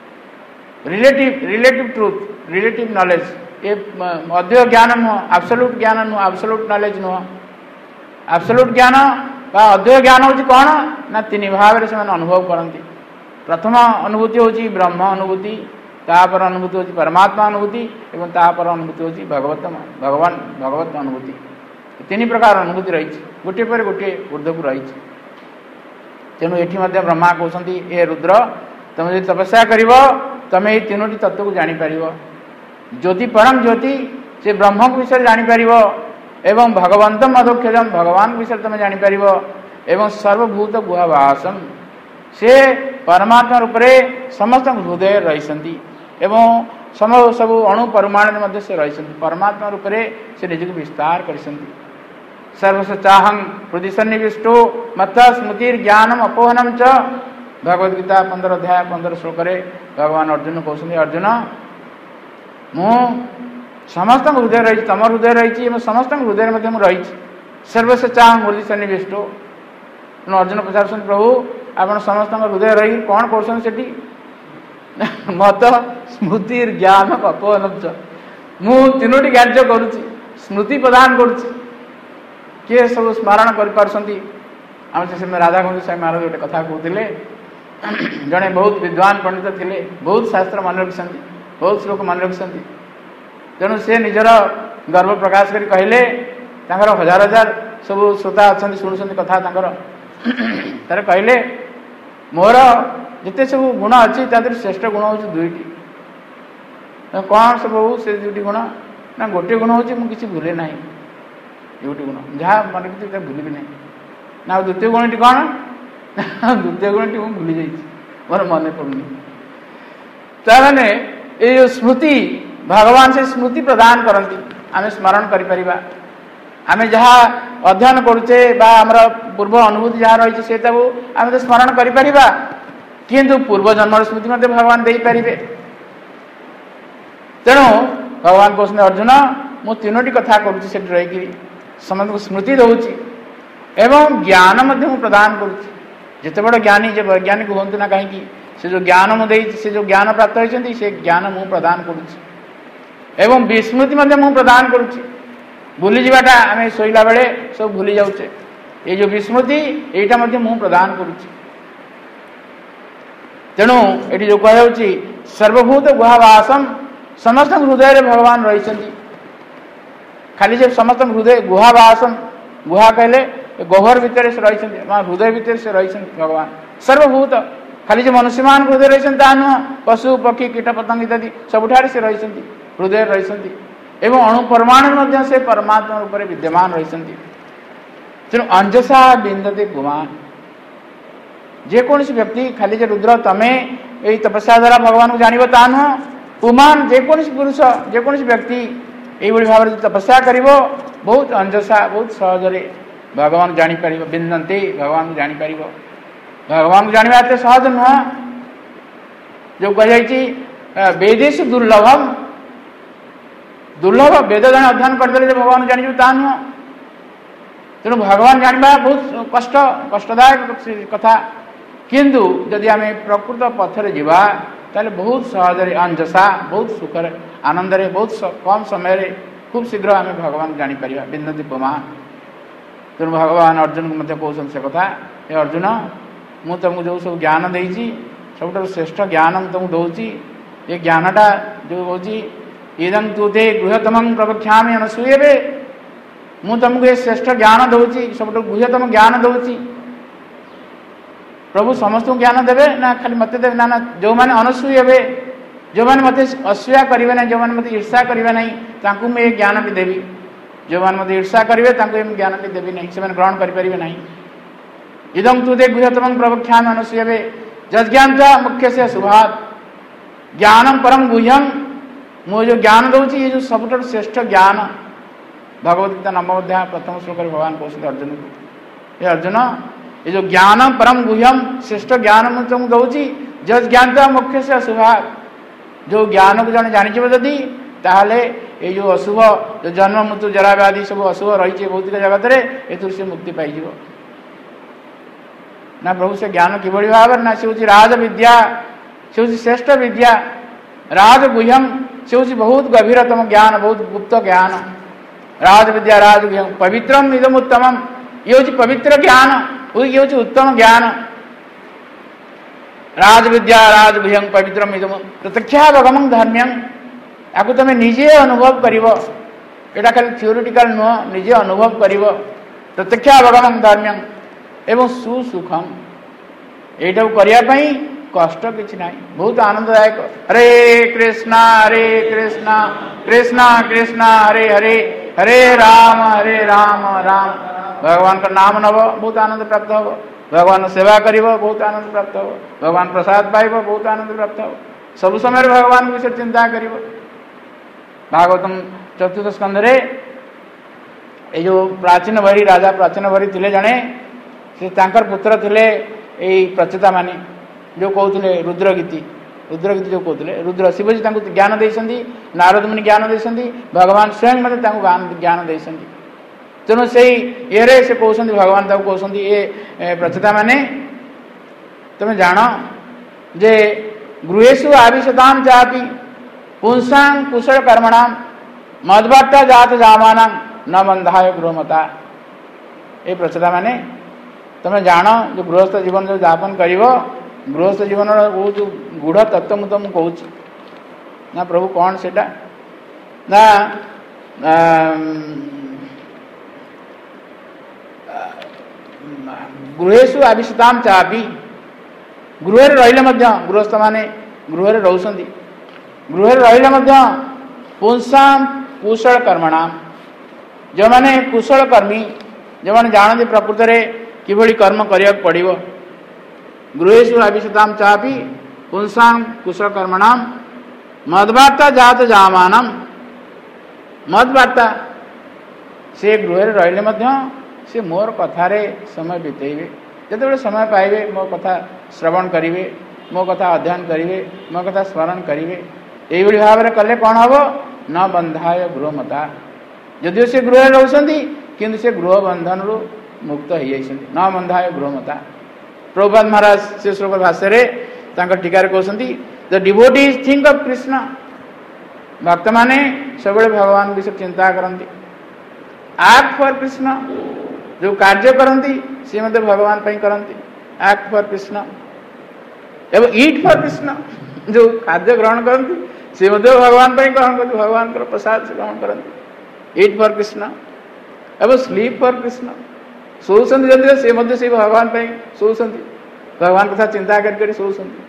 रिलेटिव ट्रूथ, रिलेटिव नॉलेज। ये अद्वय ज्ञान नुह, एब्सोल्यूट ज्ञान नुह, एब्सोल्यूट नॉलेज नुह। एब्सोल्यूट ज्ञान बा अद्वय ज्ञान होची कौन ना 3 भाव से अनुभव करती। प्रथम अनुभूति होची ब्रह्म अनुभूति, तापर अनुभूति होची परमात्मा अनुभूति एवं तापर अनुभूति होची भगवत अनुभूति। 3 प्रकार अनुभूति रही, गोटे पर गोटे ऊर्ध्व रही। तेणु ये ब्रह्मा कहते ए रुद्र तुम जो तपस्या कर तुम ये 3टी तत्व को जापर। ज्योति परम ज्योति से ब्रह्म को विषय जापर एवं भगवंतम अधोक्षजम भगवान को विषय तुम जापर एवं सर्वभूत गुहाभासम से परमात्मा रूप में समस्त हृदय रही एवं सब अणु परमाणु से रही परमात्मा रूप से निज को विस्तार कर सर्वस्व चाहं हृदय सन्निविष्टो मत स्मृति ज्ञानम अपोहनम च। भगवद्गीता 15 अध्याय 15 श्लोक भगवान अर्जुन कहते अर्जुन मु समस्त हृदय रही तुम हृदय रही समस्त हृदय रही सर्वस्व चाहं हृदय सन्निविष्टो। अर्जुन पचार प्रभु आप समस्त हृदय रही कौन कर मत स्मृति ज्ञान अपोहनम च। मु 3टी कार्य करुच्ची स्मृति प्रदान करुच्ची किए सब स्मरण कर राधा कुंज स्वामी महाराज गोटे कथा कहते जड़े बहुत विद्वान पंडित थे बहुत शास्त्र मन रखिंट बहुत श्लोक मन रखिंट तेणु से निजर गर्व प्रकाश कर कहले हजार हजार सब श्रोता अच्छा शुणुं कथा तर कहले मोर जिते सब गुण अच्छी श्रेष्ठ गुण हूँ 2टी। कौन सब से 2टी गुण ना गोटे गुण हूँ मुझे भूले ना 2टी गुण जहाँ मन रखी भूल ना ना द्वितीय गुणटी कौन द्वितीय गुणटी मुझे भूली जाइए मोर मन पड़ुनी। ताने ये जो स्मृति भगवान से स्मृति प्रदान करती आम स्मरण कर आम जहाँ अध्ययन करुचे आमर पूर्व अनुभूति जहाँ रही से आम तो स्मरण कर किंतु पूर्व जन्म स्मृति मध्य भगवान दे पारे। तेणु भगवान कहते अर्जुन मु 3टी कथा करुच्ची रही समस्त को स्मृति दूची एवं ज्ञान प्रदान करुच्ची। जिते बड़ ज्ञानी जो वैज्ञानिक हूँ ना कहीं से जो ज्ञान मुझे से जो ज्ञान प्राप्त होती से ज्ञान मु प्रदान करुच्ची एवं विस्मृति मु प्रदान करुच्ची। भूली जावाटा आम शोला बेले सब भूली जाऊे ये जो विस्मृति यहीटा मु प्रदान करुच्ची। तेणु ये जो कहुच्छी सर्वभूत गुहाभासम समस्त हृदय भगवान रही खाली जब समस्त हृदय गुहाभासम गुहा कहले गहर भितर से रही हृदय भितर से रही भगवान सर्वभूत खाली जो मनुष्य मान हृदय रही नुह पशु पक्षी कीट पतंग इत्यादि सबुठारे से रही हृदय रही एवं अणु परमाणु से परमात्मा रूप में विद्यमान रही। तेणु अंजसा बिंदते गुमान जेकोसी व्यक्ति खाली जे रुद्र तमें यही तपस्या द्वारा भगवान को जान ता नुह पुमान जेकोसी पुरुष जेकोसी व्यक्ति यही भाव में तपस्या कर बहुत अंजसा बहुत सहजरे भगवान जापर बिंदते भगवान को जापर भगवान को जानवा एत सहज नुह जो कही वेदेश दुर्लभम दुर्लभ वेद जन अध्ययन करदे भगवान जान ता नुह। तेणु भगवान जानवा बहुत कष्टदायक कथा किंतु जदि आम प्रकृत पथरे जीवा ताले बहुत सहजरे अंजसा बहुत सुखरे आनंदरे बहुत कम समय खूब शीघ्र आम भगवान जापर बिंदती पुमान। तेणु भगवान अर्जुन को मध्य कहते से कथा, हे अर्जुन मु तुमको जो सब ज्ञान देती सब श्रेष्ठ ज्ञान तुमको दूसरी ये ज्ञानटा जो हूँ इदं तुते गृहतम प्रवक्ष्यामि अनसूयवे। मु तुमको ये श्रेष्ठ ज्ञान दूसरी सब गृहतम ज्ञान दूसरी। प्रभु समस्त ज्ञान देवे ना खाली मत देवे ना ना जो मैंने अनसूयवे जो मैंने मत असूया करेंगे ना जो मैंने मत ईर्षा करेंगे नहीं ताकू मैं ये ज्ञान भी देवी। जो मैंने मत ईर्षा करेंगे ताकू ज्ञान भी देवी नहीं से ग्रहण करेंगे नहीं। इदं तुते गृहतम प्रवक्ष्यामि अनसूयवे जज्ञानता मुख्य से शुभात ज्ञानम परम गुह्यम। मुझे जो ज्ञान दूसरी ये जो सब श्रेष्ठ ज्ञान भगवद्गीता नवम अध्याय प्रथम श्लोक भगवान कहते अर्जुन को, हे अर्जुन ये जो ज्ञान परम गुह्यम श्रेष्ठ ज्ञान मुझे तुमको दूसरी जज्ञानता मुख्य से अशुभात। जो ज्ञान को जन जानी जदि ताहले ये जो अशुभ जो जन्म मृत्यु जरा व्याधि सब अशुभ रही भौतिक जगत में ए से मुक्ति पाई ना। प्रभु से ज्ञान किभली भाव ना से हूँ राज विद्या से हूँ श्रेष्ठ विद्या राज गुह्यम से हूँ बहुत गभीरतम ज्ञान बहुत गुप्त ज्ञान। राज विद्या राज गुह्यम पवित्रम इदम उत्तमम ये हूँ पवित्र ज्ञान ये हूँ उत्तम ज्ञान। राज विद्या राज गुह्यम पवित्रम इदम प्रत्यक्षावगम धर्म्यम या तुम निजे अनुभव कर एटा खाली थियोरिटिकल नुह निजे अनुभव कर प्रत्यक्षावगम धर्म्यम एवं सुसुखम यहीटा करने कष्ट किसी ना बहुत आनंददायक। हरे कृष्णा कृष्णा कृष्णा हरे हरे हरे राम राम भगवान का नाम नब बहुत आनंद प्राप्त हो। भगवान सेवा कर बहुत आनंद प्राप्त हो। भगवान प्रसाद पाइब बहुत आनंद प्राप्त हो। सब समय भगवान विषय चिंता कर। भागवतम चतुर्थ स्कंदे ये जो प्राचीन भरी राजा प्राचीन भरी थे जड़े से पुत्र थे यही प्रचेता माने जो कहते रुद्रगीति जो कहते रुद्र शिवजी ज्ञान देते नारद मुनि ज्ञान देते भगवान स्वयं मत ज्ञान देते। तेणु से ये से कहते भगवान कहते ये प्रचेता माने तुम जान जे गृहेषु आविशतां चापि पुंसां कुशल कर्मणां मद्भक्ता जात जामानां न बंधाय गृहमता। ये प्रचेता माने तुम जान जो गृहस्थ जीवन जो यापन कर गृहस्थ जीवन वो जो गूढ़ तत्व मुझे तुमको कहूँ ना प्रभु कौन से ना गृहेषु आविशतां चापि गृह रहिले गृहस्थ माने गृह रोचंती गृह रहिले पुंसां कुशल कर्मणाम जो माने कुशल कर्मी जो मैंने जानते प्रकृत में किभली कर्म करिया पड़िबो। गृहेषु आविशतां चापि पुंसां कुशल कर्मणाम मद्वार्ता जात जामानम मद्वार्ता से गृह रहिले से मोर कथारे समय बितेबे जिते समय पाइबे मो कथा श्रवण करेंगे मो कथा अध्ययन करेंगे मो कथा स्मरण करेंगे यही भाव में कले कौन हम न बंधाय गृहमता। यदिव से गृह रोचंती किंतु से गृह बंधन रु मुक्त हो जाइछन्ति न बंधाय गृहमता। प्रभुपाद महाराज से श्लोक भाष्य टीकार कहते the devotees think of Krishna भक्त माने सब भगवान विषय चिंता करती एक्ट फॉर कृष्ण जो कार्य करती सी मत भगवान करती एक्ट फॉर कृष्ण एवं ईट फॉर कृष्ण जो खाद्य ग्रहण करती सी मत भगवान ग्रहण करती भगवान प्रसाद से ग्रहण करती ईट फॉर कृष्ण एवं स्लीप फॉर कृष्ण शोचंती जदि से मध्य से भगवान शोचंती भगवान कथा चिंता कर शोचंती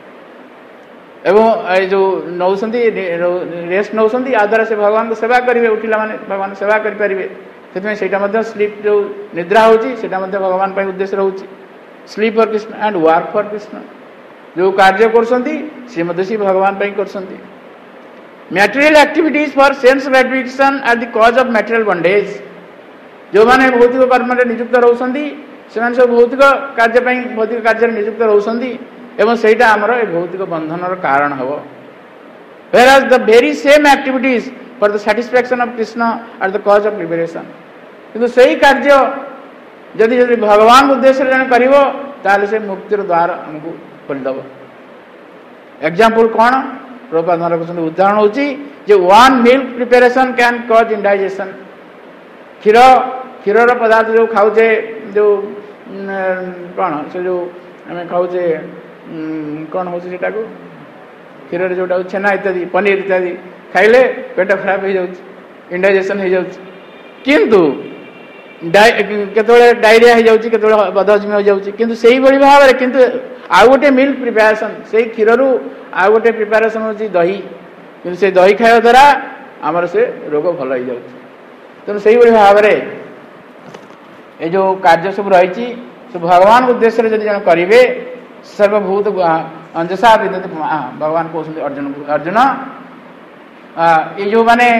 एवं जो नौसंती रेस्ट नौसंती आ द्वारा से भगवान को सेवा करेंगे उठिला माने भगवान सेवा करेंगे से स्लीप जो निद्रा होची भगवान उद्देश्य रोचे sleep for Krishna and work for Krishna जो कार्य करसंती से भगवान करसंती। Material activities for sense gratification are the cause of material bondage जो माने भौतिक कर्म में नियुक्त रोचंती से सब भौतिक कार्य नियुक्त रोचंती एवं सेटा आमर भौतिक बंधन कारण हम whereas the very same activities for the satisfaction of Krishna are the cause of liberation किंतु सही कार्य यदि यदि भगवान उद्देश्य जन करिवो ताले से मुक्तिर द्वार हमको खोलदब एग्जाम्पल कौन प्रभुपाद महाराज कहते उदाहरण होची जे one milk preparation can cause indigestion क्षीर क्षीर पदार्थ जो खाऊे जो कौन से जो आम खाऊे कौन हूँ से क्षीर जो छेना इत्यादि पनीर इत्यादि खाइले पेट खराब हो जाऊँ इंडाइजेशन हो जाऊँ किंतु केतोले डायरिया हो जाऊँ केतोले बदहजमी हो जाऊँ किंतु सही भली भाव में किंतु आउ गोटे मिल्क प्रिपेरेसन से क्षीर रु आउ गोटे प्रिपेरेसन होची दही किंतु से दही खाଇବା द्वारा आमर से रोग भल हो जाऊँ तेणु से भाव में ये जो कार्य सब रही भगवान उद्देश्य जब जन करेंगे सर्वभूत अंजसा विदते भगवान कहते अर्जुन को अर्जुन ये जो माने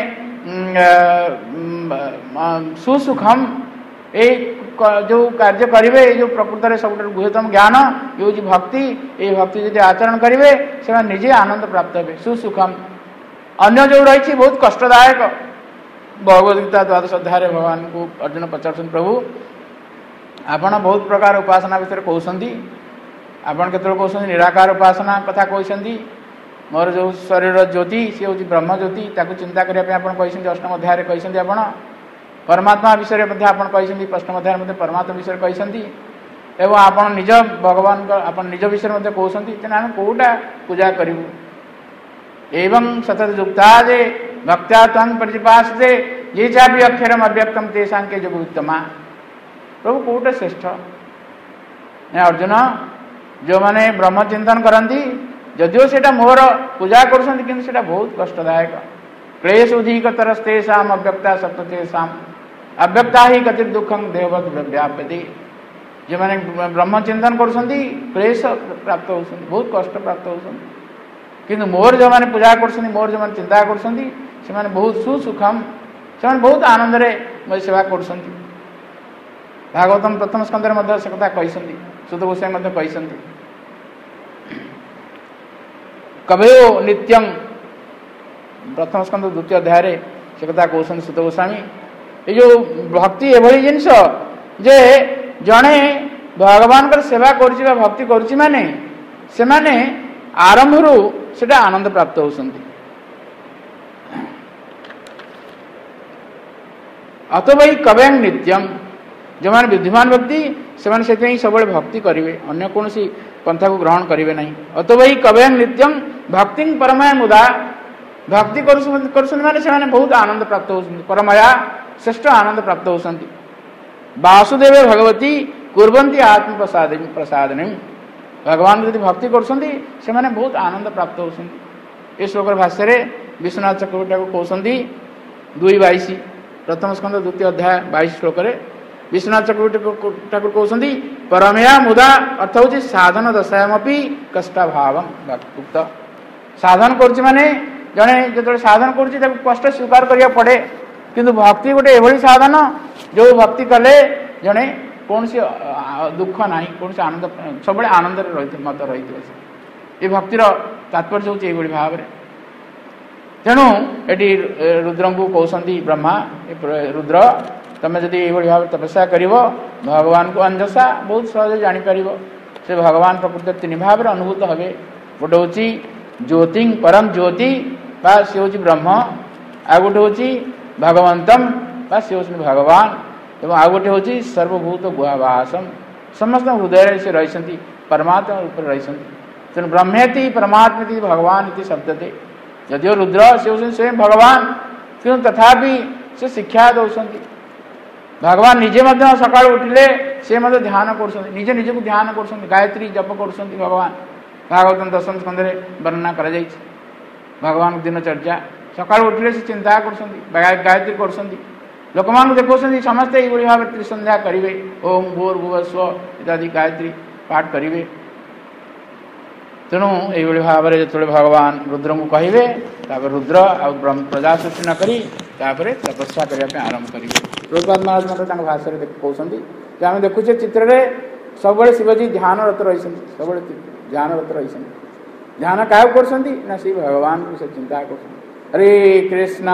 सुसुखम ये जो कार्य करेंगे जो प्रकृत में सब गुहतम ज्ञान ये भक्ति ये भक्ति जब आचरण करेंगे से निजे आनंद प्राप्त हे सुसुखम अन्य जो रही बहुत कष्टदायक भगवद्गीता द्वादश अध्याय भगवान को अर्जुन पचार प्रभु आपण बहुत प्रकार उपासना विषय कहते आपण केत कहते निराकार उपासना कथा कहते मोर जो शरीर ज्योति सी हूँ ब्रह्म ज्योति ताकू चिंता करने कहते अष्टम अध्याय कहते आपण परमात्मा विषय कहते अष्टम अध्याय परमात्मा विषय कहते एवं आपण निज भगवान आप निज विषय कहते आम कौटा पूजा करूँ एवं सतत युक्ता जे भक्त्या त्वं प्रतिपासते ये चापि अक्षरम अव्यक्तम तेषां के जो उत्तमा प्रभु कौटे श्रेष्ठ अर्जुन जो मैंने ब्रह्म चिंतन करती जदिव से मोर पूजा कर बहुत कष्टदायक क्लेश अधिकतरस्तेषां अव्यक्ता सप्ततेषां अव्यक्ता ही गति दुखम देववत व्याप्यते जो मैंने ब्रह्म चिंतन कर क्लेश प्राप्त हो बहुत कष्ट प्राप्त हो किंतु मोर जो मैंने पूजा कर मोर जो मैंने चिंता कर बहुत सुसुखम से बहुत आनंद रे सेवा कर भागवतम प्रथम स्कंदर से कथा कही सुत गोस्वामी कही कवयो नित्यं प्रथम स्कंद द्वितीय अध्याय से कथा कहते सुत गोस्वामी ये जो भक्ति एभली जिनस जे जड़े भगवान सेवा कर भक्ति करुच्ची माने से माने आरंभ रु से आनंद प्राप्त होती अत वही कवें नित्यम जो मैंने विद्यमान व्यक्ति से सब भक्ति करेंगे अन्य कौन सी पंथा को ग्रहण करेंगे नहीं अत वही कवें नित्यम भक्ति परमया मुदा भक्ति कर बहुत आनंद प्राप्त होती परमया श्रेष्ठ आनंद प्राप्त होती वासुदेव भगवती कुर्वन्ति आत्म प्रसादन भगवान यदि भक्ति कर बहुत आनंद प्राप्त होती ये श्लोक भाष्य विश्वनाथ चक्रवर्ती को कहते 2:22 प्रथम स्कंद द्वितीय अध्याय 22 श्लोक विश्वनाथ चक्रवर्ती ठाकुर कहते परमया मुदा अर्थ हूँ साधन दशायामपि कष्टाभाव उक्त साधन करुच्ची माने जड़े जो साधन करुच्ची कष्ट स्वीकार करिया पड़े किंतु भक्ति गोटे एभली साधन जो भक्ति कले जड़े कौन सी दुख ना कौन सी आनंद सब आनंद मत रही ये भक्तिर तात्पर्य हूँ ये भाव में तेणु ये रुद्र को कहते ब्रह्मा रुद्र तमें जदि ये भाव तपस्या कर भगवान को अंजसा बहुत सहज जापर से भगवान प्रकृति तीन भाव में अनुभूत हे गोटे हूँ ज्योति परम ज्योति सी हूँ ब्रह्म आ गोटे हूँ भगवंतम सी हूँ भगवान एवं आ गोटे हूँ सर्वभूत गुहावासम समस्त हृदय से रही परमात्मा रूप रही तेणु ब्रह्मेति परमात्मेति भगवान शब्दते यदिव रुद्र से हूँ स्वयं भगवान किंतु तथापि से शिक्षा दौरान भगवान निजे सका उठिले से ध्यान कर निजे निजे को ध्यान कर गायत्री जप कर भगवान भागवतम दशम स्कंद वर्णना कर भगवान दिनचर्या सका उठिले से चिंता कर गायत्री कर लोक मान देखो समस्ते ये भाव त्रिसंध्या करेंगे ओम भूर्भुवस्व इत्यादि गायत्री पाठ करेंगे तेणु ये भाव में जो भगवान रुद्र को कहे रुद्र आ प्रजा सृष्टि न करी तपस्या करने आरंभ करेंगे प्रभुपाद महाराज मतलब भाषा कहते आम देखुचे चित्र में सब शिवजी ध्यानरत रही सब ध्यानरत रही ध्यान क्या कर भगवान को से चिंता कर हरे कृष्णा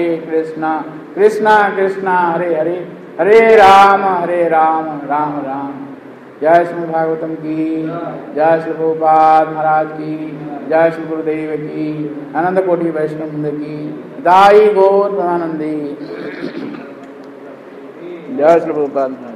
कृष्णा कृष्णा हरे हरे हरे राम राम राम जय श्री भागवतम की जय श्री प्रभुपाद महाराज की जय श्री गुरुदेव की, आनंद कोटि वैष्णव वृंद की, दाई गौर आनंदी, जय श्री प्रभुपाद।